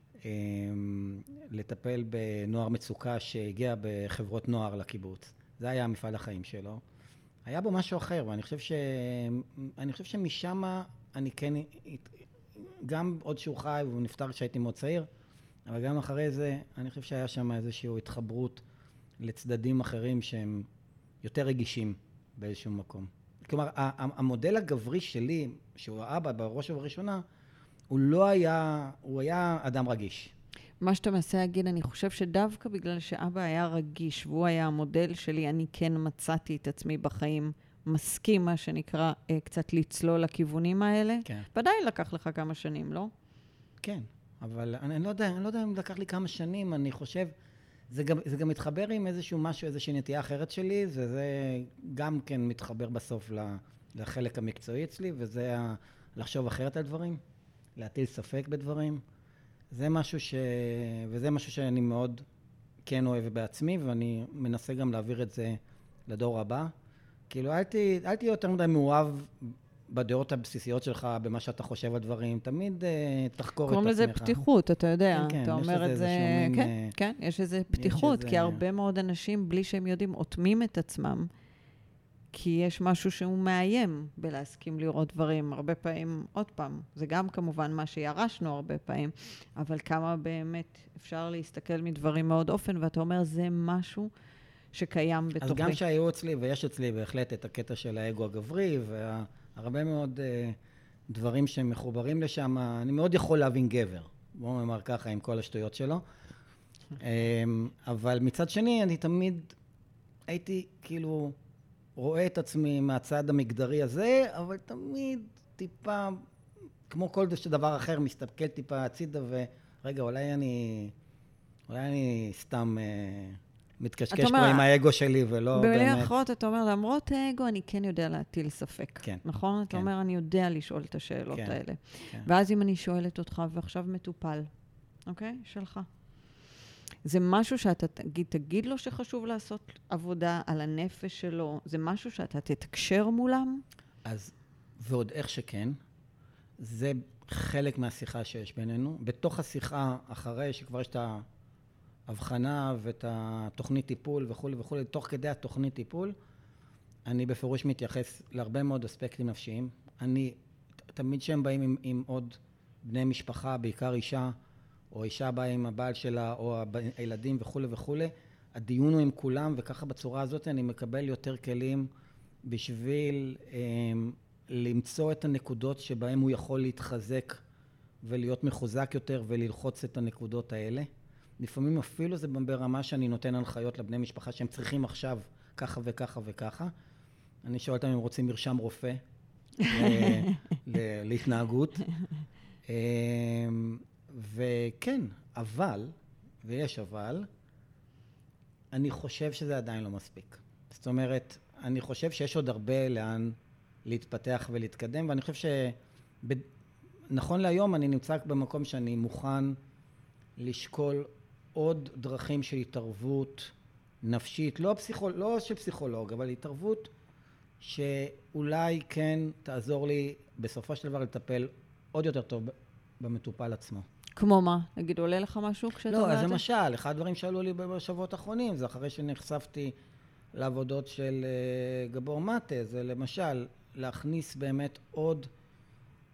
לטפל בנוער מצוקה שהגיע בחברות נוער לקיבוץ. זה היה מפעל החיים שלו. היה בו משהו אחר, ואני חושב ש... אני חושב שמשם אני כן... גם עוד שהוא חי, והוא נפטר כשהייתי מאוד צעיר, אבל גם אחרי זה, אני חושב שהיה שם איזושהי התחברות לצדדים אחרים שהם יותר רגישים באיזשהו מקום. כלומר, המודל הגברי שלי, שהוא האבא בראש ובראשונה, הוא לא היה, הוא היה אדם רגיש. מה שאתה מנסה להגיד, אני חושב שדווקא בגלל שאבא היה רגיש, והוא היה המודל שלי, אני כן מצאתי את עצמי בחיים, מסכים, מה שנקרא, קצת לצלול לכיוונים האלה. כן. ודאי לקח לך כמה שנים, לא? כן, אבל אני, אני לא יודע, אני לא יודע אם לקח לי כמה שנים, אני חושב, זה גם, זה גם מתחבר עם איזשהו משהו, איזושהי נטייה אחרת שלי, וזה גם כן מתחבר בסוף לחלק המקצועי אצלי, וזה לחשוב אחרת על דברים, להטיל ספק בדברים. זה משהו ש... וזה משהו שאני מאוד כן אוהב בעצמי, ואני מנסה גם להעביר את זה לדור הבא. כאילו, אל תהיה יותר מדי מאוהב בדעות הבסיסיות שלך, במה שאתה חושב על דברים, תמיד uh, תחקור את עצמך. קוראים לזה פתיחות, אתה יודע. כן, כן, אתה אומר את זה... מין, כן, כן, יש איזה פתיחות, כי הרבה מאוד אנשים, בלי שהם יודעים, אוטמים את עצמם, כי יש משהו שהוא מאיים בלהסכים לראות דברים. הרבה פעמים, עוד פעם, זה גם כמובן מה שירשנו הרבה פעמים, אבל כמה באמת אפשר להסתכל מדברים מאוד אופן, ואתה אומר, זה משהו שקיים בתוכי. אז גם שהיו אצלי, ויש אצלי בהחלט את הקטע של האגו הגברי, והרבה מאוד uh, דברים שהם מחוברים לשם, אני מאוד יכול להבין גבר, בואו נאמר ככה, עם כל השטויות שלו. um, אבל מצד שני, אני תמיד הייתי כאילו... רואה את עצמי מהצד המגדרי הזה, אבל תמיד טיפה, כמו כל דבר אחר, מסתכל טיפה הצידה, ורגע, אולי אני, אולי אני סתם אה, מתקשקש פה עם האגו שלי, ולא באמת... במילים אחרות, אתה אומר, למרות האגו, אני כן יודע להטיל ספק. כן. נכון? כן. אתה אומר, אני יודע לשאול את השאלות כן. האלה. כן. ואז אם אני שואלת אותך, ועכשיו מטופל, אוקיי? שלך. זה משהו שאתה תגיד, תגיד לו שחשוב לעשות עבודה על הנפש שלו, זה משהו שאתה תתקשר מולם? אז, ועוד איך שכן, זה חלק מהשיחה שיש בינינו. בתוך השיחה, אחרי שכבר יש את ההבחנה ואת התוכנית טיפול וכו' וכו', תוך כדי התוכנית טיפול, אני בפירוש מתייחס להרבה מאוד אספקטים נפשיים. אני, תמיד שהם באים עם, עם עוד בני משפחה, בעיקר אישה, או אישה באה עם הבעל שלה, או הילדים וכו' וכו', הדיון הוא עם כולם, וככה בצורה הזאת אני מקבל יותר כלים בשביל אה, למצוא את הנקודות שבהם הוא יכול להתחזק ולהיות מחוזק יותר וללחוץ את הנקודות האלה. לפעמים אפילו זה ברמה שאני נותן הנחיות לבני משפחה שהם צריכים עכשיו ככה וככה וככה. אני שואל אותם אם רוצים מרשם רופא להתנהגות. וכן, אבל, ויש אבל, אני חושב שזה עדיין לא מספיק. זאת אומרת, אני חושב שיש עוד הרבה לאן להתפתח ולהתקדם, ואני חושב שנכון להיום אני נמצא במקום שאני מוכן לשקול עוד דרכים של התערבות נפשית, לא, פסיכול, לא של פסיכולוג, אבל התערבות שאולי כן תעזור לי בסופו של דבר לטפל עוד יותר טוב במטופל עצמו. כמו מה? נגיד, עולה לך משהו כשאתה לא, אומר את אז זה? למשל, אחד הדברים שעלו לי בשבועות האחרונים, זה אחרי שנחשפתי לעבודות של גבור מטה, זה למשל להכניס באמת עוד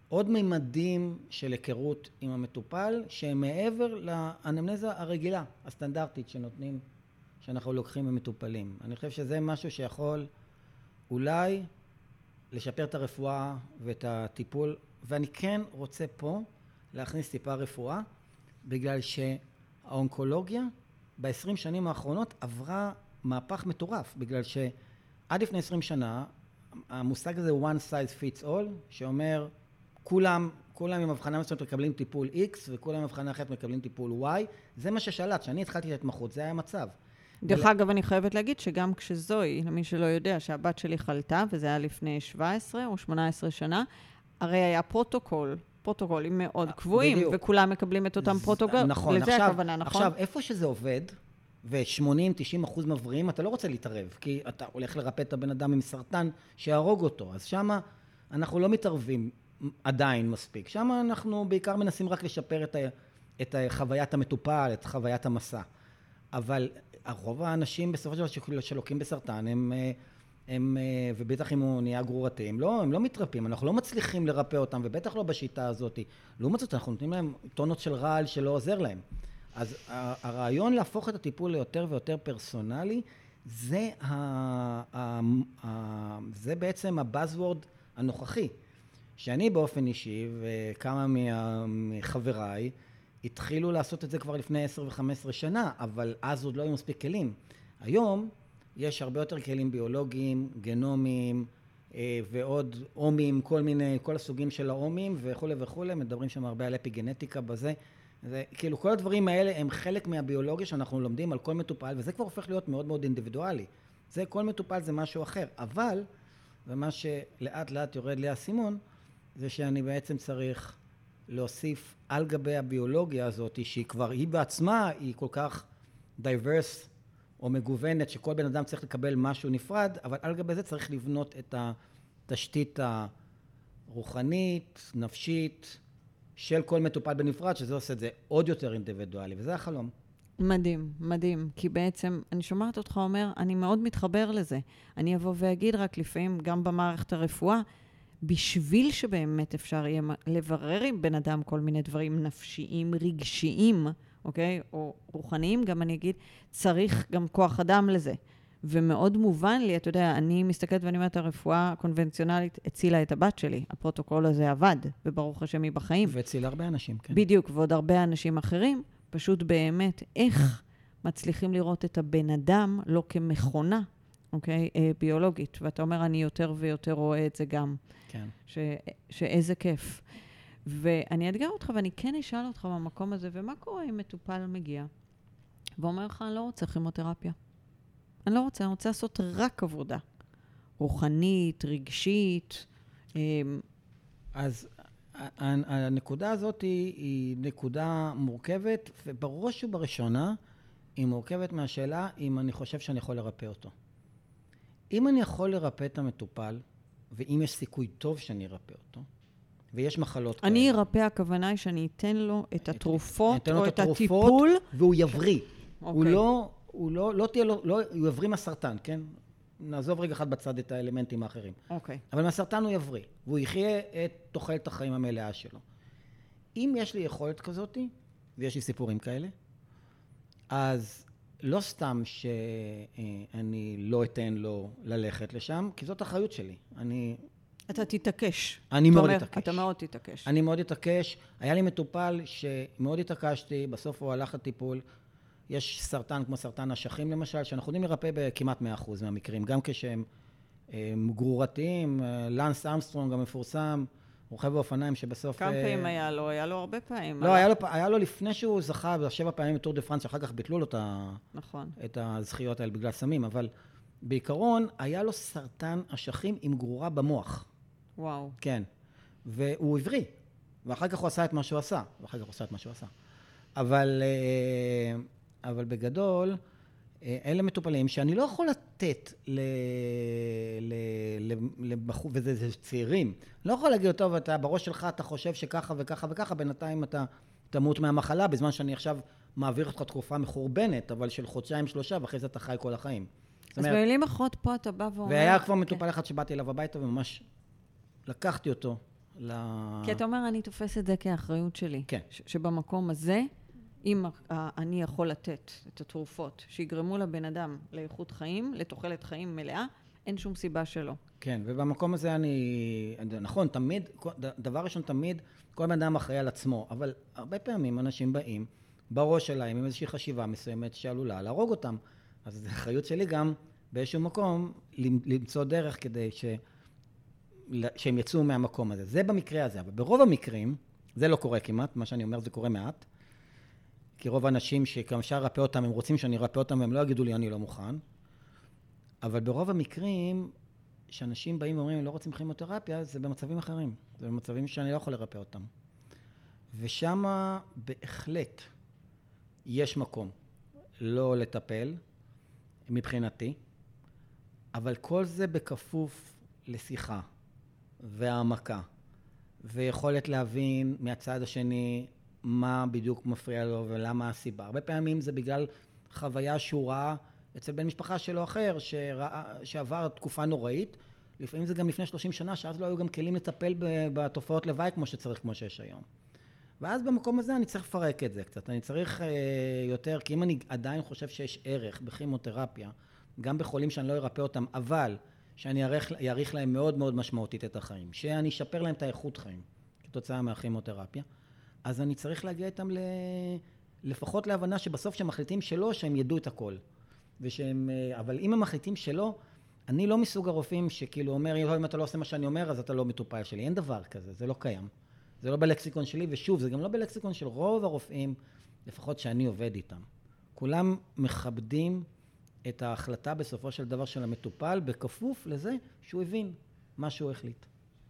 עוד ממדים של היכרות עם המטופל, שהם מעבר לאנמנזה הרגילה, הסטנדרטית שנותנים, שאנחנו לוקחים ממטופלים. אני חושב שזה משהו שיכול אולי לשפר את הרפואה ואת הטיפול, ואני כן רוצה פה להכניס טיפה רפואה, בגלל שהאונקולוגיה ב-עשרים שנים האחרונות עברה מהפך מטורף, בגלל שעד לפני עשרים שנה, המושג הזה one size fits all, שאומר כולם, כולם עם הבחנה מסוימת מקבלים טיפול X, וכולם עם הבחנה אחרת מקבלים טיפול Y, זה מה ששלט, שאני התחלתי את ההתמחות, זה היה המצב. דרך ול... אגב, אני חייבת להגיד שגם כשזוהי, למי שלא יודע, שהבת שלי חלתה, וזה היה לפני שבע עשרה או שמונה עשרה שנה, הרי היה פרוטוקול, פרוטוקולים מאוד קבועים, בדיוק. וכולם מקבלים את אותם פרוטוקול. נכון, לזה עכשיו, הכוונה, נכון? עכשיו, איפה שזה עובד, ו-שמונים עד תשעים אחוז מבריאים, אתה לא רוצה להתערב, כי אתה הולך לרפא את הבן אדם עם סרטן שיהרוג אותו. אז שמה אנחנו לא מתערבים עדיין מספיק. שמה אנחנו בעיקר מנסים רק לשפר את, ה, את חוויית המטופל, את חוויית המסע. אבל הרוב האנשים בסופו של דבר שלוקים בסרטן, הם, הם, ובטח אם הוא נהיה גרורתי, הם לא, הם לא מתרפאים, אנחנו לא מצליחים לרפא אותם, ובטח לא בשיטה הזאת. לעומת זאת, אנחנו נותנים להם טונות של רעל שלא עוזר להם. אז הרעיון להפוך את הטיפול ליותר ויותר פרסונלי, זה, ה, ה, ה, זה בעצם הבאזוורד הנוכחי, שאני באופן אישי וכמה מחבריי התחילו לעשות את זה כבר לפני עשר וחמש עשרה שנה, אבל אז עוד לא היו מספיק כלים. היום יש הרבה יותר כלים ביולוגיים, גנומיים ועוד אומים, כל מיני, כל הסוגים של האומים וכו' וכו', מדברים שם הרבה על אפיגנטיקה בזה. זה, כאילו כל הדברים האלה הם חלק מהביולוגיה שאנחנו לומדים על כל מטופל, וזה כבר הופך להיות מאוד מאוד אינדיבידואלי. זה, כל מטופל זה משהו אחר, אבל, ומה שלאט לאט יורד לי הסימון, זה שאני בעצם צריך להוסיף על גבי הביולוגיה הזאת, שהיא כבר, היא בעצמה, היא כל כך דייברס או מגוונת, שכל בן אדם צריך לקבל משהו נפרד, אבל על גבי זה צריך לבנות את התשתית הרוחנית, נפשית, של כל מטופל בנפרד, שזה עושה את זה עוד יותר אינדיבידואלי, וזה החלום. מדהים, מדהים, כי בעצם אני שומעת אותך אומר, אני מאוד מתחבר לזה. אני אבוא ואגיד רק לפעמים, גם במערכת הרפואה, בשביל שבאמת אפשר יהיה לברר עם בן אדם כל מיני דברים נפשיים, רגשיים, אוקיי? או רוחניים, גם אני אגיד, צריך גם כוח אדם לזה. ומאוד מובן לי, אתה יודע, אני מסתכלת ואני אומרת, הרפואה הקונבנציונלית הצילה את הבת שלי. הפרוטוקול הזה עבד, וברוך השם היא בחיים. והצילה הרבה אנשים, כן. בדיוק, ועוד הרבה אנשים אחרים, פשוט באמת, איך מצליחים לראות את הבן אדם לא כמכונה, אוקיי? ביולוגית. ואתה אומר, אני יותר ויותר רואה את זה גם. כן. ש, שאיזה כיף. ואני אתגר אותך, ואני כן אשאל אותך במקום הזה, ומה קורה אם מטופל מגיע? ואומר לך, אני לא רוצה כימותרפיה. אני לא רוצה, אני רוצה לעשות רק עבודה. רוחנית, רגשית. אז הנקודה הזאת היא, היא נקודה מורכבת, ובראש ובראשונה היא מורכבת מהשאלה אם אני חושב שאני יכול לרפא אותו. אם אני יכול לרפא את המטופל, ואם יש סיכוי טוב שאני ארפא אותו, ויש מחלות כאלה. אני ארפא, הכוונה היא שאני אתן לו את התרופות או את התרופות, הטיפול. והוא יבריא. אוקיי. הוא לא, הוא לא, לא תהיה לו, לא, הוא יבריא מהסרטן, כן? נעזוב רגע אחד בצד את האלמנטים האחרים. אוקיי. אבל מהסרטן הוא יבריא, והוא יחיה את תוחלת החיים המלאה שלו. אם יש לי יכולת כזאת, ויש לי סיפורים כאלה, אז לא סתם שאני לא אתן לו ללכת לשם, כי זאת אחריות שלי. אני... אתה תתעקש. אני מאוד התעקש. אתה מאוד תתעקש. אני מאוד התעקש. היה לי מטופל שמאוד התעקשתי, בסוף הוא הלך לטיפול. יש סרטן כמו סרטן אשכים למשל, שאנחנו יודעים לרפא בכמעט מאה אחוז מהמקרים, גם כשהם גרורתיים. לנס אמסטרונג המפורסם, רוכב באופניים שבסוף... כמה פעמים היה לו? היה לו הרבה פעמים. לא, היה לו, היה לו לפני שהוא זכה בשבע פעמים בטור דה פרנס, שאחר כך ביטלו לו נכון. את הזכיות האלה בגלל סמים, אבל בעיקרון היה לו סרטן אשכים עם גרורה במוח. וואו. כן. והוא עברי, ואחר כך הוא עשה את מה שהוא עשה, ואחר כך הוא עשה את מה שהוא עשה. אבל, אבל בגדול, אלה מטופלים שאני לא יכול לתת ל... ל... לבחור, וזה זה צעירים. לא יכול להגיד, טוב, אתה בראש שלך, אתה חושב שככה וככה וככה, בינתיים אתה תמות מהמחלה, בזמן שאני עכשיו מעביר אותך תקופה מחורבנת, אבל של חודשיים שלושה, ואחרי זה אתה חי כל החיים. אז במילים אחרות פה אתה בא ואומר... והיה כבר מטופל אחד שבאתי אליו הביתה, וממש לקחתי אותו, ל... כי אתה אומר, אני תופס את זה כאחריות שלי. כן. ש- שבמקום הזה, אם אני יכול לתת את התרופות שיגרמו לבן אדם לאיכות חיים, לתוחלת חיים מלאה, אין שום סיבה שלא. כן, ובמקום הזה אני, נכון, תמיד, דבר ראשון תמיד, כל בן אדם אחראי על עצמו, אבל הרבה פעמים אנשים באים בראש שלהם עם איזושהי חשיבה מסוימת שעלולה להרוג אותם. אז זו אחריות שלי גם באיזשהו מקום למצוא דרך כדי ש... שהם יצאו מהמקום הזה. זה במקרה הזה, אבל ברוב המקרים, זה לא קורה כמעט, מה שאני אומר זה קורה מעט, כי רוב האנשים שכמה אפשר לרפא אותם, הם רוצים שאני ארפא אותם, והם לא יגידו לי, אני לא מוכן. אבל ברוב המקרים, שאנשים באים ואומרים, הם לא רוצים כימותרפיה, זה במצבים אחרים. זה במצבים שאני לא יכול לרפא אותם. ושם בהחלט יש מקום לא לטפל, מבחינתי, אבל כל זה בכפוף לשיחה והעמקה, ויכולת להבין מהצד השני מה בדיוק מפריע לו ולמה הסיבה. הרבה פעמים זה בגלל חוויה שהוא ראה אצל בן משפחה שלו אחר, שראה, שעבר תקופה נוראית. לפעמים זה גם לפני שלושים שנה, שאז לא היו גם כלים לטפל בתופעות לוואי כמו שצריך, כמו שיש היום. ואז במקום הזה אני צריך לפרק את זה קצת. אני צריך אה, יותר, כי אם אני עדיין חושב שיש ערך בכימותרפיה, גם בחולים שאני לא ארפא אותם, אבל שאני יאריך להם מאוד מאוד משמעותית את החיים, שאני אשפר להם את האיכות חיים, כתוצאה מהכימותרפיה, אז אני צריך להגיע איתם ל... לפחות להבנה שבסוף שהם מחליטים שלא, שהם ידעו את הכל. ושהם... אבל אם הם מחליטים שלא, אני לא מסוג הרופאים שכאילו אומר, אם אתה לא עושה מה שאני אומר, אז אתה לא מטופל שלי. אין דבר כזה, זה לא קיים. זה לא בלקסיקון שלי, ושוב, זה גם לא בלקסיקון של רוב הרופאים, לפחות שאני עובד איתם. כולם מכבדים את ההחלטה בסופו של דבר של המטופל, בכפוף לזה שהוא הבין מה שהוא החליט.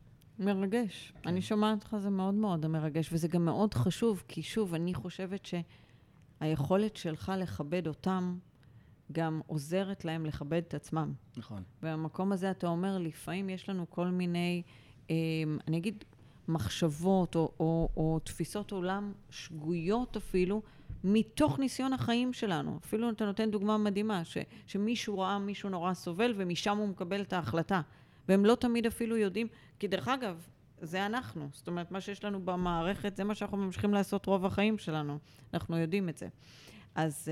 מרגש. כן. אני שומעת לך, זה מאוד מאוד מרגש, וזה גם מאוד חשוב, כי שוב, אני חושבת שהיכולת שלך לכבד אותם, גם עוזרת להם לכבד את עצמם. נכון. במקום הזה אתה אומר, לפעמים יש לנו כל מיני, אה, אני אגיד, מחשבות או, או, או תפיסות עולם שגויות אפילו, מתוך ניסיון החיים שלנו. אפילו אתה נותן דוגמה מדהימה, ש, שמישהו ראה מישהו נורא סובל, ומשם הוא מקבל את ההחלטה. והם לא תמיד אפילו יודעים, כי דרך אגב, זה אנחנו. זאת אומרת, מה שיש לנו במערכת, זה מה שאנחנו ממשיכים לעשות רוב החיים שלנו. אנחנו יודעים את זה. אז,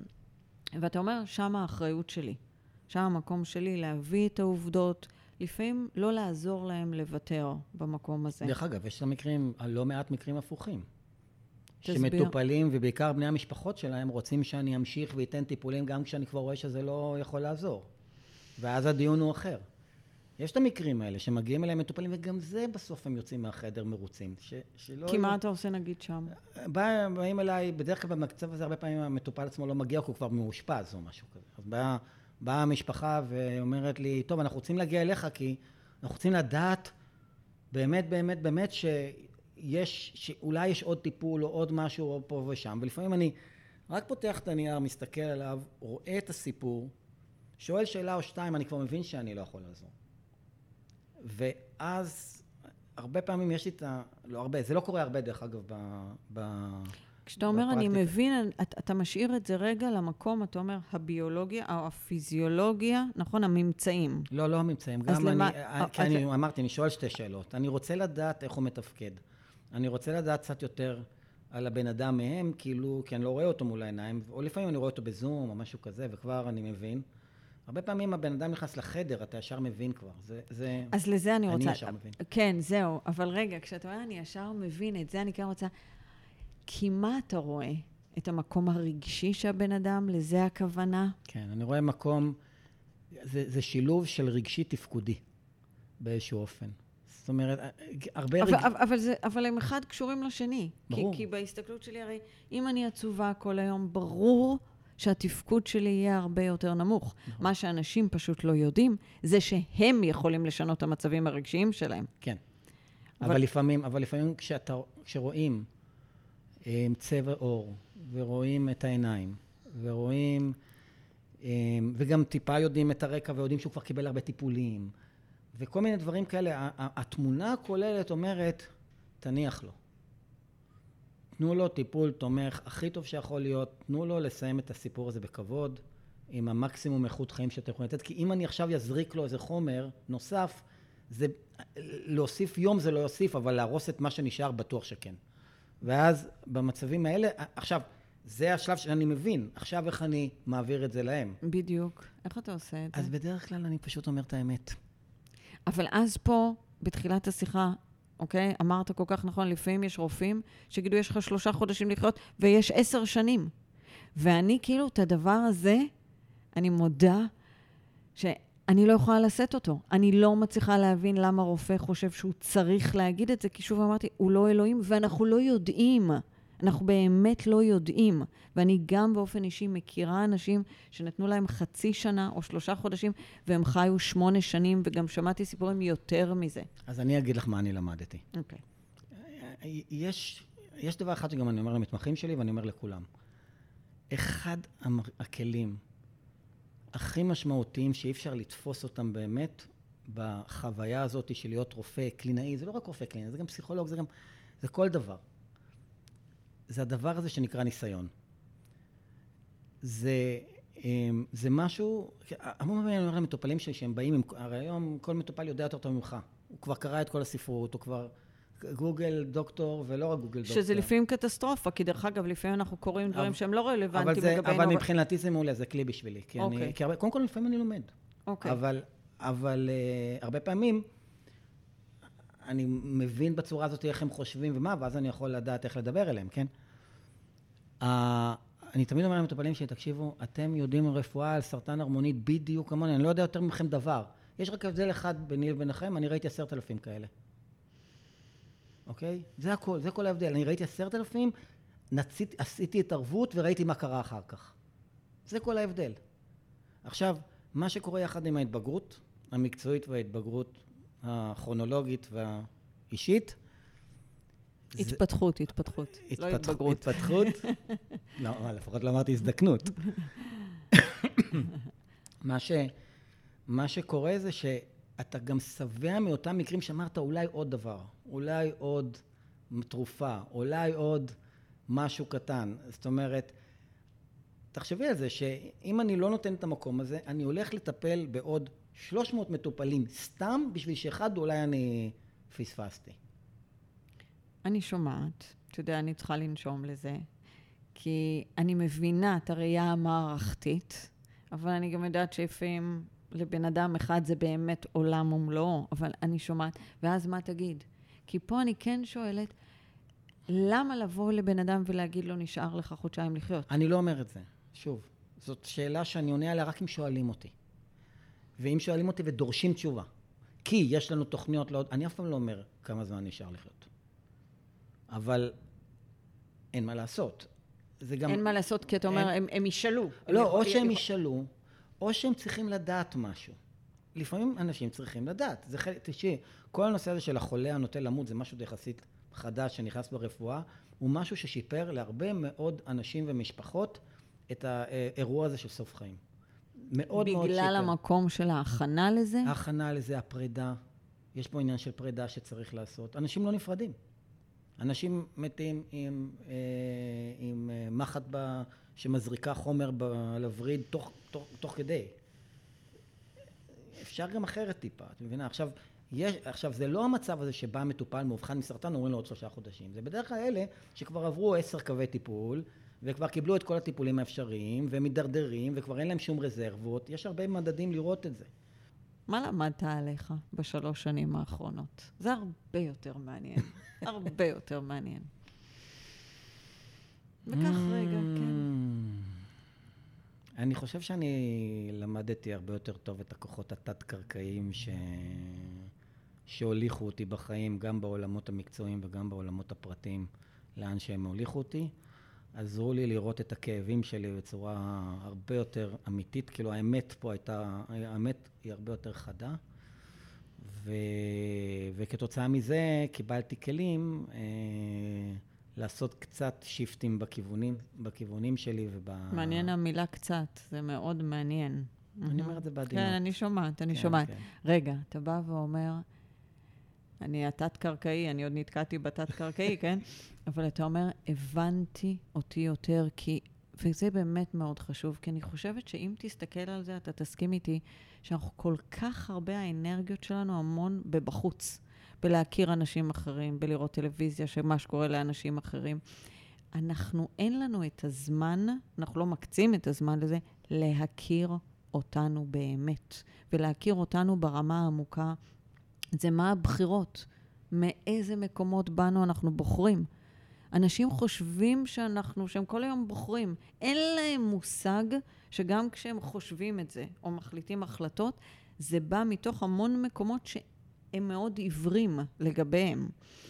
ואתה אומר, שם האחריות שלי. שם המקום שלי להביא את העובדות, לפעמים לא לעזור להם לוותר במקום הזה. דרך אגב, יש מקרים, לא מעט מקרים הפוכים. תסביר. שמטופלים, ובעיקר בני המשפחות שלהם, רוצים שאני אמשיך ואתן טיפולים, גם כשאני כבר רואה שזה לא יכול לעזור. ואז הדיון הוא אחר. יש את המקרים האלה שמגיעים אליהם מטופלים, וגם זה בסוף הם יוצאים מהחדר מרוצים. ש, שלא כי מה אתה עושה נגיד שם? בא, באים אליי, בדרך כלל במצב הזה, הרבה פעמים המטופל עצמו לא מגיע, כי הוא כבר מאושפז או משהו כזה. אז באה, באה המשפחה ואומרת לי, טוב, אנחנו רוצים להגיע אליך, כי אנחנו רוצים לדעת באמת, באמת, באמת, שיש, שאולי יש עוד טיפול או עוד משהו או פה ושם. ולפעמים אני רק פותח את הנייר, מסתכל עליו, רואה את הסיפור, שואל שאלה או שתיים, אני כבר מבין שאני לא יכול לעזור. ואז הרבה פעמים יש לי את ה... לא הרבה, זה לא קורה הרבה דרך אגב ב... ב... כשאתה אומר אני מבין, אתה, אתה משאיר את זה רגע למקום, אתה אומר הביולוגיה או הפיזיולוגיה, נכון, הממצאים. לא, לא הממצאים, גם למה... אני, כי אני אמרתי, אני שואל שתי שאלות. אני רוצה לדעת איך הוא מתפקד. אני רוצה לדעת קצת יותר על הבן אדם מהם, כאילו, כי אני לא רואה אותו מול העיניים, או לפעמים אני רואה אותו בזום או משהו כזה, וכבר אני מבין. הרבה פעמים הבן אדם נכנס לחדר, אתה ישר מבין כבר. זה, זה... אז לזה אני רוצה... אני ישר מבין. כן, זהו. אבל רגע, כשאתה אומר, אני ישר מבין את זה, אני כן רוצה... כי מה אתה רואה? את המקום הרגשי שהבן אדם, לזה הכוונה? כן, אני רואה מקום... זה, זה שילוב של רגשי תפקודי, באיזשהו אופן. זאת אומרת, הרבה... אבל, רג... אבל, אבל, זה, אבל הם אחד קשורים לשני. ברור. כי, כי בהסתכלות שלי, הרי, אם אני עצובה כל היום, ברור... שהתפקוד שלי יהיה הרבה יותר נמוך. נכון. מה שאנשים פשוט לא יודעים, זה שהם יכולים לשנות את המצבים הרגשיים שלהם. כן. אבל, אבל לפעמים, אבל לפעמים כשאתה, כשרואים צבע אור, ורואים את העיניים, ורואים, וגם טיפה יודעים את הרקע, ויודעים שהוא כבר קיבל הרבה טיפולים, וכל מיני דברים כאלה, התמונה הכוללת אומרת, תניח לו. תנו לו טיפול תומך הכי טוב שיכול להיות, תנו לו לסיים את הסיפור הזה בכבוד, עם המקסימום איכות חיים שאתם יכולים לתת, כי אם אני עכשיו יזריק לו איזה חומר נוסף, זה, להוסיף יום זה לא יוסיף, אבל להרוס את מה שנשאר בטוח שכן. ואז במצבים האלה, עכשיו, זה השלב שאני מבין, עכשיו איך אני מעביר את זה להם. בדיוק. איך אתה עושה את זה? אז בדרך כלל אני פשוט אומר את האמת. אבל אז פה, בתחילת השיחה, אוקיי? אמרת כל כך נכון, לפעמים יש רופאים שגידו, יש לך שלושה חודשים לחיות, ויש עשר שנים. ואני כאילו, את הדבר הזה, אני מודה שאני לא יכולה לשאת אותו. אני לא מצליחה להבין למה רופא חושב שהוא צריך להגיד את זה, כי שוב אמרתי, הוא לא אלוהים, ואנחנו לא יודעים. אנחנו באמת לא יודעים. ואני גם באופן אישי מכירה אנשים שנתנו להם חצי שנה או שלושה חודשים, והם חיו שמונה שנים, וגם שמעתי סיפורים יותר מזה. אז אני אגיד לך מה אני למדתי. אוקיי. יש, יש דבר אחד שגם אני אומר למתמחים שלי, ואני אומר לכולם. אחד הכלים הכי משמעותיים שאי אפשר לתפוס אותם באמת, בחוויה הזאת של להיות רופא קלינאי, זה לא רק רופא קלינאי, זה גם פסיכולוג, זה גם, זה כל דבר. זה הדבר הזה שנקרא ניסיון. זה, זה משהו, המון פעמים אני אומר למטופלים שלי שהם באים, הרי היום כל מטופל יודע יותר טוב ממך. הוא כבר קרא את כל הספרות, הוא כבר גוגל דוקטור ולא רק גוגל דוקטור. שזה לפעמים קטסטרופה, כי דרך אגב, לפעמים אנחנו קוראים דברים שהם לא רלוונטיים לגבינו. אבל מבחינתי זה מעולה, זה כלי בשבילי. כי אני, כי הרבה, קודם כל לפעמים אני לומד. אוקיי. אבל, אבל הרבה פעמים אני מבין בצורה הזאת איך הם חושבים ומה, ואז אני יכול לדעת איך לדבר אליהם, כן? אני תמיד אומר למטופלים שתקשיבו, אתם יודעים רפואה על סרטן הרמונית בדיוק כמוני, אני לא יודע יותר מכם דבר. יש רק הבדל אחד ביני וביניכם, אני ראיתי עשרת אלפים כאלה. אוקיי? זה הכל, זה כל ההבדל. אני ראיתי עשרת אלפים, נצית, עשיתי התערבות וראיתי מה קרה אחר כך. זה כל ההבדל. עכשיו, מה שקורה יחד עם ההתבגרות, המקצועית וההתבגרות הכרונולוגית והאישית, התפתחות, התפתחות, לא התבגרות. התפתחות, לא, לפחות לא אמרתי הזדקנות. מה ש, מה שקורה זה שאתה גם שבע מאותם מקרים שאמרת אולי עוד דבר, אולי עוד תרופה, אולי עוד משהו קטן. זאת אומרת, תחשבי על זה שאם אני לא נותן את המקום הזה, אני הולך לטפל בעוד שלוש מאות מטופלים, סתם בשביל שאחד אולי אני פספסתי. אני שומעת, אתה יודע, אני צריכה לנשום לזה, כי אני מבינה את הראייה המערכתית, אבל אני גם יודעת שלפעמים לבן אדם אחד זה באמת עולם ומלואו, אבל אני שומעת, ואז מה תגיד? כי פה אני כן שואלת, למה לבוא לבן אדם ולהגיד לו נשאר לך חודשיים לחיות? אני לא אומר את זה, שוב. זאת שאלה שאני עונה עליה רק אם שואלים אותי. ואם שואלים אותי ודורשים תשובה. כי יש לנו תוכניות, לא, אני אף פעם לא אומר כמה זמן נשאר לחיות. אבל אין מה לעשות. זה גם... אין מה לעשות, כי אתה אומר, הם, הם ישאלו. לא, הם או יכול... שהם ישאלו, או שהם צריכים לדעת משהו. לפעמים אנשים צריכים לדעת. זה חלק, תשאי, כל הנושא הזה של החולה הנוטה למות, זה משהו יחסית חדש שנכנס ברפואה, הוא משהו ששיפר להרבה מאוד אנשים ומשפחות את האירוע הזה של סוף חיים. מאוד מאוד שיפר. בגלל המקום של ההכנה לזה? ההכנה לזה, הפרידה. יש פה עניין של פרידה שצריך לעשות. אנשים לא נפרדים. אנשים מתים עם, עם מחט ב, שמזריקה חומר לווריד תוך, תוך, תוך כדי. אפשר גם אחרת טיפה, את מבינה? עכשיו, יש, עכשיו, זה לא המצב הזה שבא מטופל מאובחן מסרטן, אומרים לו עוד שלושה חודשים. זה בדרך כלל אלה שכבר עברו עשר קווי טיפול, וכבר קיבלו את כל הטיפולים האפשריים, והם מדרדרים, וכבר אין להם שום רזרבות. יש הרבה מדדים לראות את זה. מה למדת עליך בשלוש שנים האחרונות? זה הרבה יותר מעניין. הרבה יותר מעניין. וכך רגע, כן. אני חושב שאני למדתי הרבה יותר טוב את הכוחות התת-קרקעיים ש... שהוליכו אותי בחיים, גם בעולמות המקצועיים וגם בעולמות הפרטיים, לאן שהם הוליכו אותי. עזרו לי לראות את הכאבים שלי בצורה הרבה יותר אמיתית, כאילו האמת פה הייתה, האמת היא הרבה יותר חדה, ו... וכתוצאה מזה קיבלתי כלים אה, לעשות קצת שיפטים בכיוונים, בכיוונים שלי וב... מעניין המילה קצת, זה מאוד מעניין. אני אומר את זה בעדינות. כן, אני שומעת, אני כן, שומעת. כן. רגע, אתה בא ואומר, אני התת-קרקעי, אני עוד נתקעתי בתת-קרקעי, כן? אבל אתה אומר, הבנתי אותי יותר, כי וזה באמת מאוד חשוב, כי אני חושבת שאם תסתכל על זה, אתה תסכים איתי, שאנחנו כל כך הרבה האנרגיות שלנו המון בבחוץ, בלהכיר אנשים אחרים, בלראות טלוויזיה, שמה שקורה לאנשים אחרים. אנחנו, אין לנו את הזמן, אנחנו לא מקצים את הזמן לזה, להכיר אותנו באמת, ולהכיר אותנו ברמה העמוקה. זה מה הבחירות, מאיזה מקומות בנו אנחנו בוחרים. אנשים חושבים שאנחנו, שהם כל היום בוחרים. אין להם מושג שגם כשהם חושבים את זה, או מחליטים החלטות, זה בא מתוך המון מקומות שהם מאוד עיוורים לגביהם.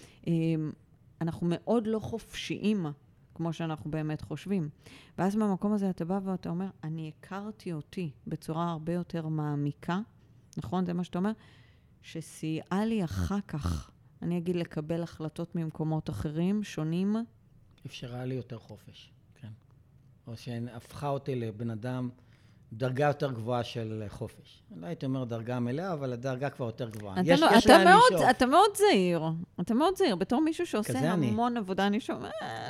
אנחנו מאוד לא חופשיים, כמו שאנחנו באמת חושבים. ואז במקום הזה אתה בא ואתה אומר, אני הכרתי אותי בצורה הרבה יותר מעמיקה, נכון? זה מה שאתה אומר? שסייעה לי אחר כך, אני אגיד לקבל החלטות ממקומות אחרים, שונים. אפשרה לי יותר חופש, כן. או שהפכה אותי לבן אדם, דרגה יותר גבוהה של חופש. לא הייתי אומר דרגה מלאה, אבל הדרגה כבר יותר גבוהה. אתה, יש, לא, יש אתה, מאוד, אתה מאוד זהיר, אתה מאוד זהיר, בתור מישהו שעושה המון אני. עבודה, אני שומע,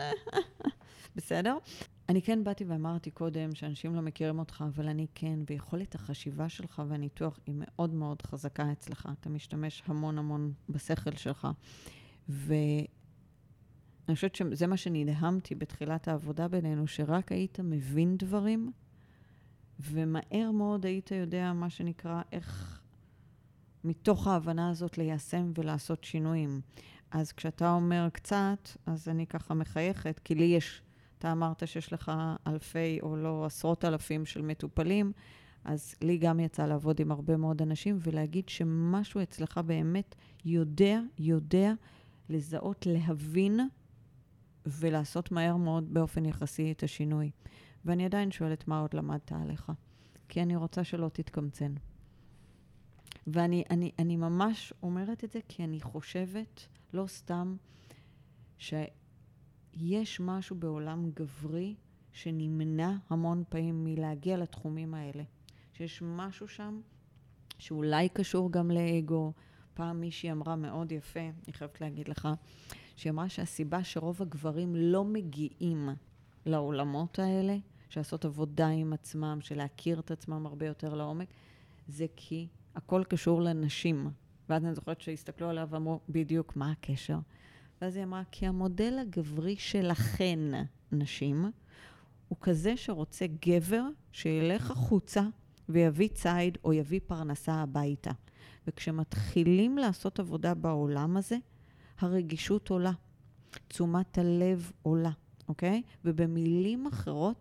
בסדר? אני כן באתי ואמרתי קודם שאנשים לא מכירים אותך, אבל אני כן, ויכולת החשיבה שלך והניתוח היא מאוד מאוד חזקה אצלך. אתה משתמש המון המון בשכל שלך. ואני חושבת שזה מה שנדהמתי בתחילת העבודה בינינו, שרק היית מבין דברים, ומהר מאוד היית יודע מה שנקרא איך מתוך ההבנה הזאת ליישם ולעשות שינויים. אז כשאתה אומר קצת, אז אני ככה מחייכת, כי לי יש... אתה אמרת שיש לך אלפי או לא עשרות אלפים של מטופלים, אז לי גם יצא לעבוד עם הרבה מאוד אנשים, ולהגיד שמשהו אצלך באמת יודע, יודע לזהות, להבין, ולעשות מהר מאוד באופן יחסי את השינוי. ואני עדיין שואלת מה עוד למדת עליך, כי אני רוצה שלא תתקמצן. ואני אני, אני ממש אומרת את זה, כי אני חושבת, לא סתם, ש... יש משהו בעולם גברי שנמנע המון פעמים מלהגיע לתחומים האלה. שיש משהו שם שאולי קשור גם לאגו. פעם מישהי אמרה מאוד יפה, אני חייבת להגיד לך, שהיא אמרה שהסיבה שרוב הגברים לא מגיעים לעולמות האלה, שעשות עבודה עם עצמם, של להכיר את עצמם הרבה יותר לעומק, זה כי הכל קשור לנשים. ואז אני זוכרת שהסתכלו עליה ואמרו, בדיוק, מה הקשר? ואז היא אמרה, כי המודל הגברי שלכן, נשים, הוא כזה שרוצה גבר שילך החוצה ויביא ציד או יביא פרנסה הביתה. וכשמתחילים לעשות עבודה בעולם הזה, הרגישות עולה, תשומת הלב עולה, אוקיי? ובמילים אחרות,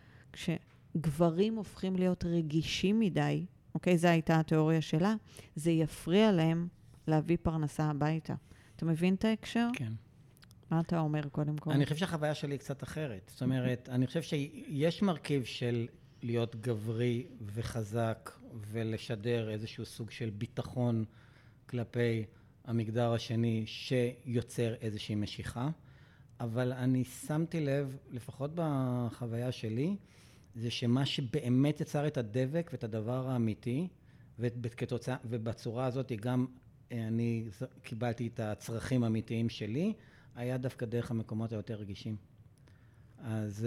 כשגברים הופכים להיות רגישים מדי, אוקיי? זו הייתה התיאוריה שלה, זה יפריע להם להביא פרנסה הביתה. אתה מבין את ההקשר? כן. מה אתה אומר קודם כל? אני חושב שהחוויה שלי היא קצת אחרת. זאת אומרת, אני חושב שיש מרכיב של להיות גברי וחזק ולשדר איזשהו סוג של ביטחון כלפי המגדר השני שיוצר איזושהי משיכה, אבל אני שמתי לב, לפחות בחוויה שלי, זה שמה שבאמת יצר את הדבק ואת הדבר האמיתי, ובתוצאה, ובצורה הזאת גם אני קיבלתי את הצרכים האמיתיים שלי, היה דווקא דרך המקומות היותר רגישים. אז,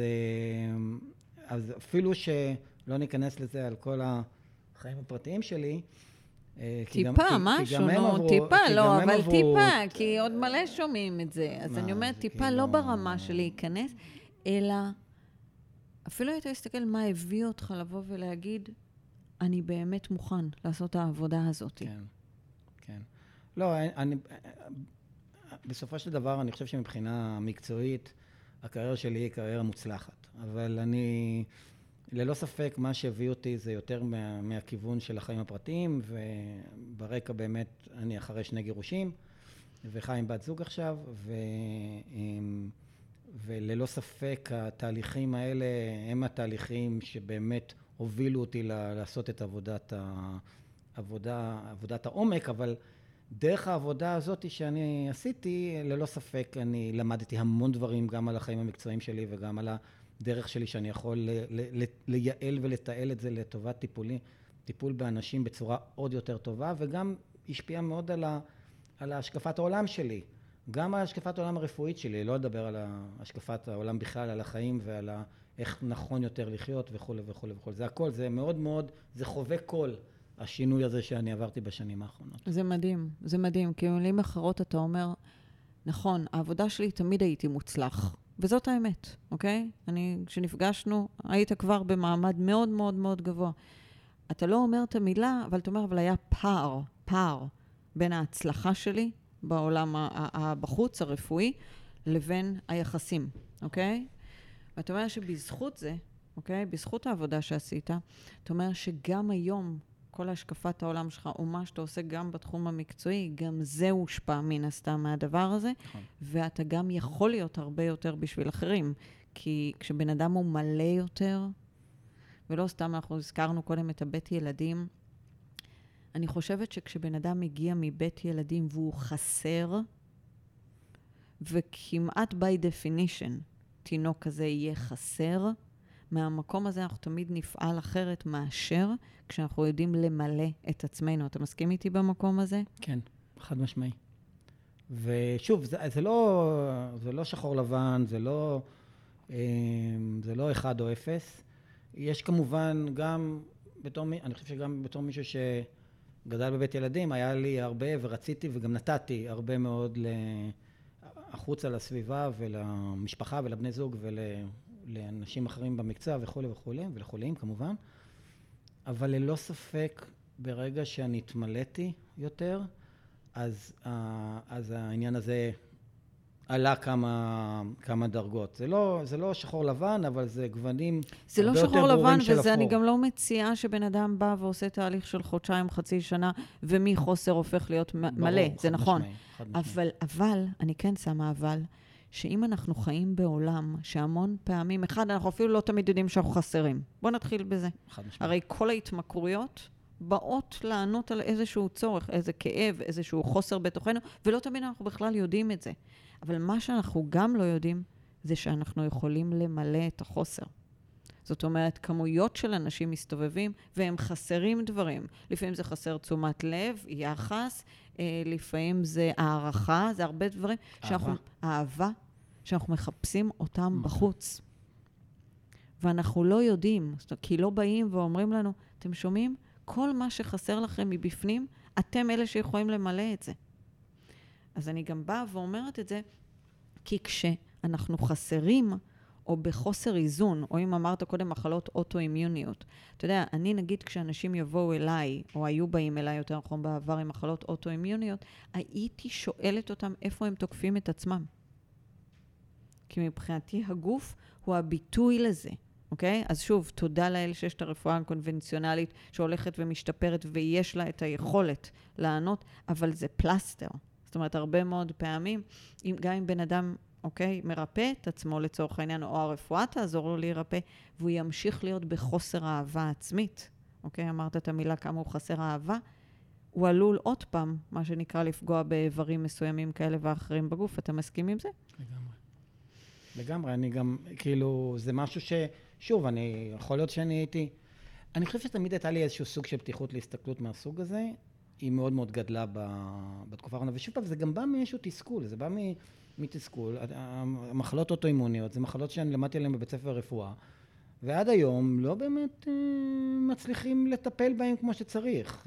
אז אפילו שלא ניכנס לזה על כל החיים הפרטיים שלי, טיפה, משהו, נו, טיפה, לא, אבל טיפה, כי עוד מלא שומעים את זה. אז אני אומרת, טיפה לא ברמה של להיכנס, אלא אפילו היית להסתכל מה הביא אותך לבוא ולהגיד, אני באמת מוכן לעשות את העבודה הזאת. כן, כן. לא, אני, בסופו של דבר, אני חושב שמבחינה מקצועית, הקריירה שלי היא קריירה מוצלחת. אבל אני, ללא ספק, מה שהביא אותי זה יותר מה, מהכיוון של החיים הפרטיים, וברקע באמת אני אחרי שני גירושים, וחי עם בת זוג עכשיו, ו, וללא ספק התהליכים האלה הם התהליכים שבאמת הובילו אותי לעשות את עבודת, העבודה, עבודת העומק, אבל דרך העבודה הזאת שאני עשיתי, ללא ספק אני למדתי המון דברים גם על החיים המקצועיים שלי וגם על הדרך שלי שאני יכול ל- ל- לייעל ולתעל את זה לטובת טיפולי, טיפול באנשים בצורה עוד יותר טובה, וגם השפיע מאוד על, ה- על השקפת העולם שלי, גם על השקפת העולם הרפואית שלי, לא לדבר על השקפת העולם בכלל, על החיים ועל איך נכון יותר לחיות וכו' וכו' וכו'. זה הכל, זה מאוד מאוד, זה חווה כל השינוי הזה שאני עברתי בשנים האחרונות. זה מדהים, זה מדהים, כי במילים אחרות אתה אומר, נכון, העבודה שלי תמיד הייתי מוצלח, וזאת האמת, אוקיי? אני, כשנפגשנו, היית כבר במעמד מאוד מאוד מאוד גבוה. אתה לא אומר את המילה, אבל אתה אומר, אבל היה פער, פער, בין ההצלחה שלי בעולם בחוץ, הרפואי, לבין היחסים, אוקיי? ואתה אומר שבזכות זה, אוקיי? בזכות העבודה שעשית, אתה אומר שגם היום, כל השקפת העולם שלך, או מה שאתה עושה גם בתחום המקצועי, גם זה הושפע מן הסתם מהדבר הזה, נכון. ואתה גם יכול להיות הרבה יותר בשביל אחרים, כי כשבן אדם הוא מלא יותר, ולא סתם אנחנו הזכרנו קודם את הבית ילדים, אני חושבת שכשבן אדם מגיע מבית ילדים והוא חסר, וכמעט by definition, תינוק כזה יהיה חסר, מהמקום הזה אנחנו תמיד נפעל אחרת מאשר כשאנחנו יודעים למלא את עצמנו. אתה מסכים איתי במקום הזה? כן, חד משמעי. ושוב, זה, זה, לא, זה לא שחור לבן, זה לא, זה לא אחד או אפס. יש כמובן גם, בתור, אני חושב שגם בתור מישהו שגדל בבית ילדים, היה לי הרבה ורציתי וגם נתתי הרבה מאוד החוצה לסביבה ולמשפחה ולבני זוג ול... לאנשים אחרים במקצוע וכו' וכו', ולחולים כמובן. אבל ללא ספק, ברגע שאני התמלאתי יותר, אז, אז העניין הזה עלה כמה, כמה דרגות. זה לא, זה לא שחור לבן, אבל זה גוונים זה הרבה לא יותר שחור לבן, של וזה אפור. אני גם לא מציעה שבן אדם בא ועושה תהליך של חודשיים, חצי שנה, ומחוסר הופך להיות ברור, מלא. זה נכון. משמעי, אבל, אבל, אני כן שמה אבל, שאם אנחנו חיים בעולם שהמון פעמים, אחד, אנחנו אפילו לא תמיד יודעים שאנחנו חסרים. בואו נתחיל בזה. הרי כל ההתמכרויות באות לענות על איזשהו צורך, איזה כאב, איזשהו חוסר בתוכנו, ולא תמיד אנחנו בכלל יודעים את זה. אבל מה שאנחנו גם לא יודעים, זה שאנחנו יכולים למלא את החוסר. זאת אומרת, כמויות של אנשים מסתובבים, והם חסרים דברים. לפעמים זה חסר תשומת לב, יחס, לפעמים זה הערכה, זה הרבה דברים. שאנחנו, אהבה, שאנחנו מחפשים אותם בחוץ. ואנחנו לא יודעים, כי לא באים ואומרים לנו, אתם שומעים? כל מה שחסר לכם מבפנים, אתם אלה שיכולים למלא את זה. אז אני גם באה ואומרת את זה, כי כשאנחנו חסרים, או בחוסר איזון, או אם אמרת קודם מחלות אוטואימיוניות. אתה יודע, אני נגיד כשאנשים יבואו אליי, או היו באים אליי יותר נכון בעבר עם מחלות אוטואימיוניות, הייתי שואלת אותם איפה הם תוקפים את עצמם. כי מבחינתי הגוף הוא הביטוי לזה, אוקיי? אז שוב, תודה לאל שיש את הרפואה הקונבנציונלית שהולכת ומשתפרת ויש לה את היכולת לענות, אבל זה פלסטר. זאת אומרת, הרבה מאוד פעמים, גם אם בן אדם אוקיי? מרפא את עצמו לצורך העניין, או הרפואה תעזור לו להירפא, והוא ימשיך להיות בחוסר אהבה עצמית. אוקיי? אמרת את המילה כמה הוא חסר אהבה. הוא עלול עוד פעם, מה שנקרא, לפגוע באיברים מסוימים כאלה ואחרים בגוף. אתה מסכים עם זה? לגמרי. לגמרי. אני גם, כאילו, זה משהו ש... שוב, אני, יכול להיות שאני הייתי... אני חושב שתמיד הייתה לי איזשהו סוג של פתיחות להסתכלות מהסוג הזה. היא מאוד מאוד גדלה בתקופה האחרונה. ושוב פעם, זה גם בא מאיזשהו תסכול. זה בא מ... מתסכול, המחלות אוטואימוניות, זה מחלות שאני למדתי עליהן בבית ספר רפואה, ועד היום לא באמת אה, מצליחים לטפל בהן כמו שצריך. אה,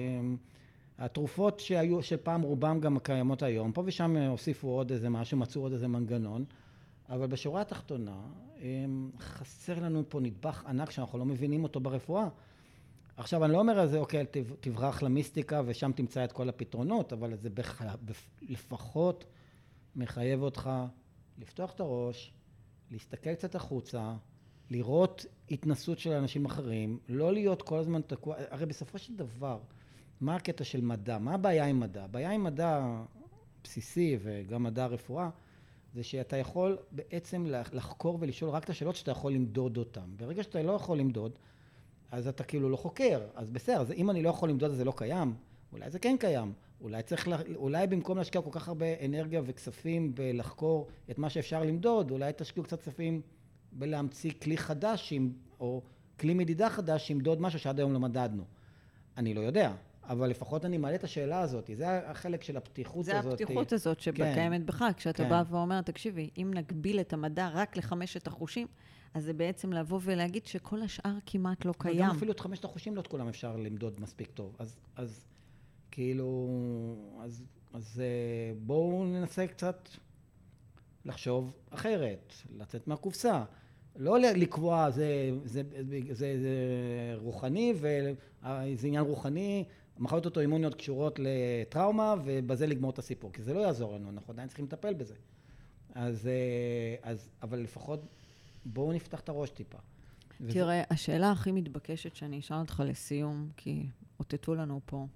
התרופות שהיו, שפעם רובם גם קיימות היום, פה ושם הוסיפו עוד איזה משהו, מצאו עוד איזה מנגנון, אבל בשורה התחתונה, אה, חסר לנו פה נדבך ענק שאנחנו לא מבינים אותו ברפואה. עכשיו, אני לא אומר על זה, אוקיי, תברח למיסטיקה ושם תמצא את כל הפתרונות, אבל זה בח... לפחות מחייב אותך לפתוח את הראש, להסתכל קצת החוצה, לראות התנסות של אנשים אחרים, לא להיות כל הזמן תקוע. הרי בסופו של דבר, מה הקטע של מדע? מה הבעיה עם מדע? הבעיה עם מדע בסיסי וגם מדע רפואה, זה שאתה יכול בעצם לחקור ולשאול רק את השאלות שאתה יכול למדוד אותן. ברגע שאתה לא יכול למדוד, אז אתה כאילו לא חוקר. אז בסדר, אז אם אני לא יכול למדוד, זה לא קיים. אולי זה כן קיים. אולי צריך, אולי במקום להשקיע כל כך הרבה אנרגיה וכספים בלחקור את מה שאפשר למדוד, אולי תשקיעו קצת כספים בלהמציא כלי חדש, או כלי מדידה חדש, שימדוד משהו שעד היום לא מדדנו. אני לא יודע, אבל לפחות אני מעלה את השאלה הזאת. זה החלק של הפתיחות זה הזאת. זה הפתיחות הזאת שקיימת כן. בך, כשאתה כן. בא ואומר, תקשיבי, אם נגביל את המדע רק לחמשת החושים, אז זה בעצם לבוא ולהגיד שכל השאר כמעט לא קיים. וגם אפילו את חמשת החושים לא את כולם אפשר למדוד מספיק טוב. אז, אז כאילו, אז, אז בואו ננסה קצת לחשוב אחרת, לצאת מהקופסה. לא לקבוע, זה, זה, זה, זה, זה רוחני, וזה עניין רוחני, מחלות אוטואימוניות קשורות לטראומה, ובזה לגמור את הסיפור, כי זה לא יעזור לנו, אנחנו עדיין צריכים לטפל בזה. אז, אז, אבל לפחות בואו נפתח את הראש טיפה. תראה, וזה... השאלה הכי מתבקשת שאני אשאל אותך לסיום, כי אותתו לנו פה,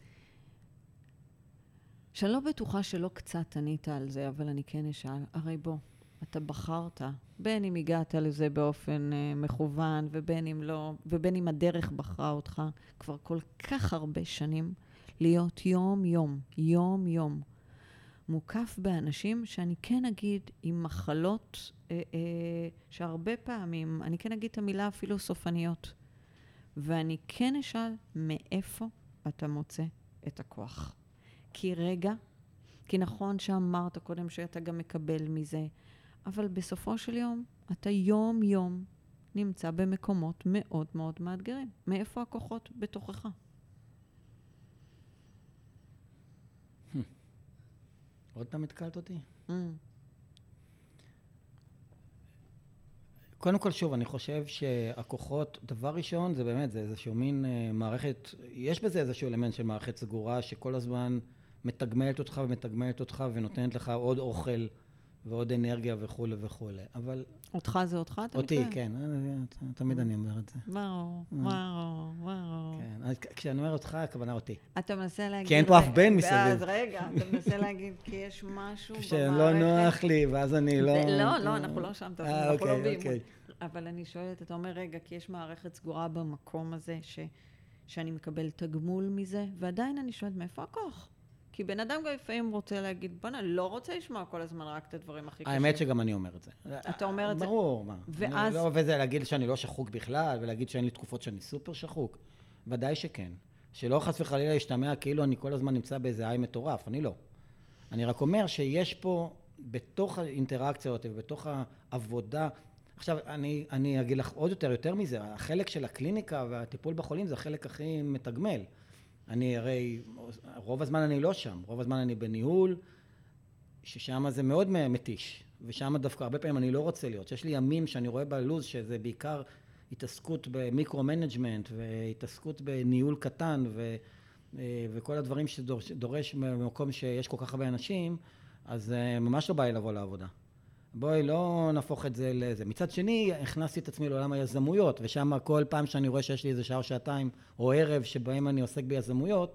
שאני לא בטוחה שלא קצת ענית על זה, אבל אני כן אשאל, הרי בוא, אתה בחרת, בין אם הגעת לזה באופן uh, מכוון, ובין אם לא, ובין אם הדרך בחרה אותך, כבר כל כך הרבה שנים, להיות יום-יום, יום-יום, מוקף באנשים שאני כן אגיד עם מחלות, אה, אה, שהרבה פעמים, אני כן אגיד את המילה אפילו סופניות, ואני כן אשאל מאיפה אתה מוצא את הכוח. כי רגע, כי נכון שאמרת קודם שאתה גם מקבל מזה, אבל בסופו של יום, אתה יום-יום נמצא במקומות מאוד מאוד מאתגרים. מאיפה הכוחות בתוכך? עוד פעם התקלת אותי? Mm. קודם כל, שוב, אני חושב שהכוחות, דבר ראשון, זה באמת, זה איזשהו מין uh, מערכת, יש בזה איזשהו אלמנט של מערכת סגורה, שכל הזמן מתגמלת אותך ומתגמלת אותך, ונותנת לך עוד אוכל ועוד אנרגיה וכו' וכו'. אבל... אותך זה אותך, אתה אותי, מתכוון? כן. תמיד אני אומר את זה. וואו, וואו, וואו. כן, אז כשאני אומר אותך, הכוונה אותי. אתה מנסה להגיד... כי אין פה אף בן מסביב. אז רגע, אתה מנסה להגיד, כי יש משהו במערכת... כשלא נוח לי, ואז אני לא... לא, לא, אנחנו לא שם, אנחנו לא אוקיי, אוקיי. אבל אני שואלת, אתה אומר, רגע, כי יש מערכת סגורה במקום הזה, שאני מקבל תגמול מזה, ועדיין אני שואלת, מאיפה הכוח? כי בן אדם גם לפעמים רוצה להגיד, בוא'נה, לא רוצה לשמוע כל הזמן רק את הדברים הכי קשים. האמת שגם אני אומר את זה. אתה אומר את זה? ברור, מה. ואז... לא, וזה להגיד שאני לא שחוק בכלל, ולהגיד שאין לי תקופות שאני סופר שחוק. ודאי שכן. שלא חס וחלילה ישתמע כאילו אני כל הזמן נמצא באיזה איי מטורף, אני לא. אני רק אומר שיש פה, בתוך האינטראקציות ובתוך העבודה, עכשיו, אני, אני אגיד לך עוד יותר, יותר מזה, החלק של הקליניקה והטיפול בחולים זה החלק הכי מתגמל. אני הרי, רוב הזמן אני לא שם, רוב הזמן אני בניהול, ששם זה מאוד מתיש, ושם דווקא הרבה פעמים אני לא רוצה להיות. שיש לי ימים שאני רואה בלוז שזה בעיקר התעסקות במיקרו-מנג'מנט, והתעסקות בניהול קטן, ו, וכל הדברים שדורש במקום שיש כל כך הרבה אנשים, אז ממש לא בא לי לבוא לעבודה. בואי, לא נהפוך את זה לזה. מצד שני, הכנסתי את עצמי לעולם היזמויות, ושם כל פעם שאני רואה שיש לי איזה שעה או שעתיים, או ערב שבהם אני עוסק ביזמויות,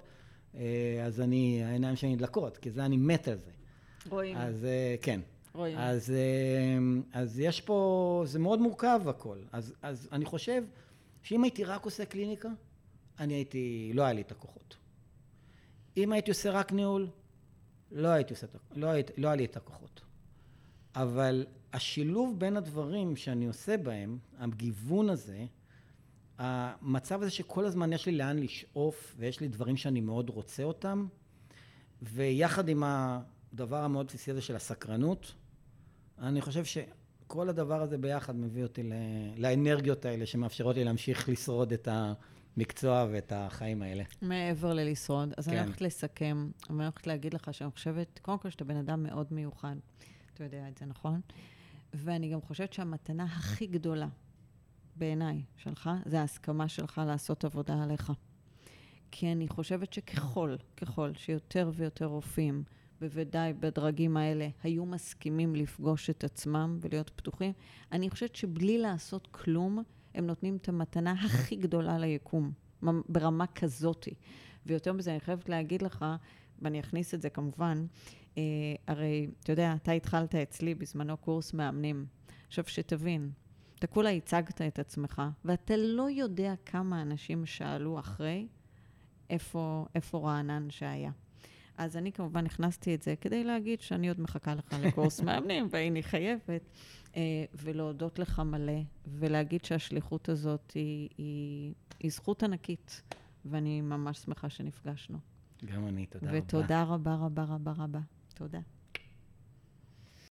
אז אני, העיניים שלי נדלקות, כי זה אני מת על זה. רואים. אז כן. רואים. אז, אז יש פה, זה מאוד מורכב הכל. אז, אז אני חושב שאם הייתי רק עושה קליניקה, אני הייתי, לא היה לי את הכוחות. אם הייתי עושה רק ניהול, לא הייתי עושה, לא, הייתי, לא היה לי את הכוחות. אבל השילוב בין הדברים שאני עושה בהם, הגיוון הזה, המצב הזה שכל הזמן יש לי לאן לשאוף, ויש לי דברים שאני מאוד רוצה אותם, ויחד עם הדבר המאוד בסיסי הזה של הסקרנות, אני חושב שכל הדבר הזה ביחד מביא אותי לאנרגיות האלה, שמאפשרות לי להמשיך לשרוד את המקצוע ואת החיים האלה. מעבר ללשרוד. אז כן. אני הולכת לסכם, אני הולכת להגיד לך שאני חושבת, קודם כל שאתה בן אדם מאוד מיוחד. אתה יודע את זה, נכון? ואני גם חושבת שהמתנה הכי גדולה בעיניי שלך, זה ההסכמה שלך לעשות עבודה עליך. כי אני חושבת שככל, ככל שיותר ויותר רופאים, בוודאי בדרגים האלה, היו מסכימים לפגוש את עצמם ולהיות פתוחים, אני חושבת שבלי לעשות כלום, הם נותנים את המתנה הכי גדולה ליקום, ברמה כזאת. ויותר מזה, אני חייבת להגיד לך, ואני אכניס את זה כמובן, Uh, הרי, אתה יודע, אתה התחלת אצלי בזמנו קורס מאמנים. עכשיו שתבין, אתה כולה הצגת את עצמך, ואתה לא יודע כמה אנשים שאלו אחרי איפה, איפה רענן שהיה. אז אני כמובן הכנסתי את זה כדי להגיד שאני עוד מחכה לך לקורס מאמנים, והנה חייבת, uh, ולהודות לך מלא, ולהגיד שהשליחות הזאת היא, היא, היא זכות ענקית, ואני ממש שמחה שנפגשנו. גם אני, תודה רבה. ותודה רבה רבה רבה רבה. תודה.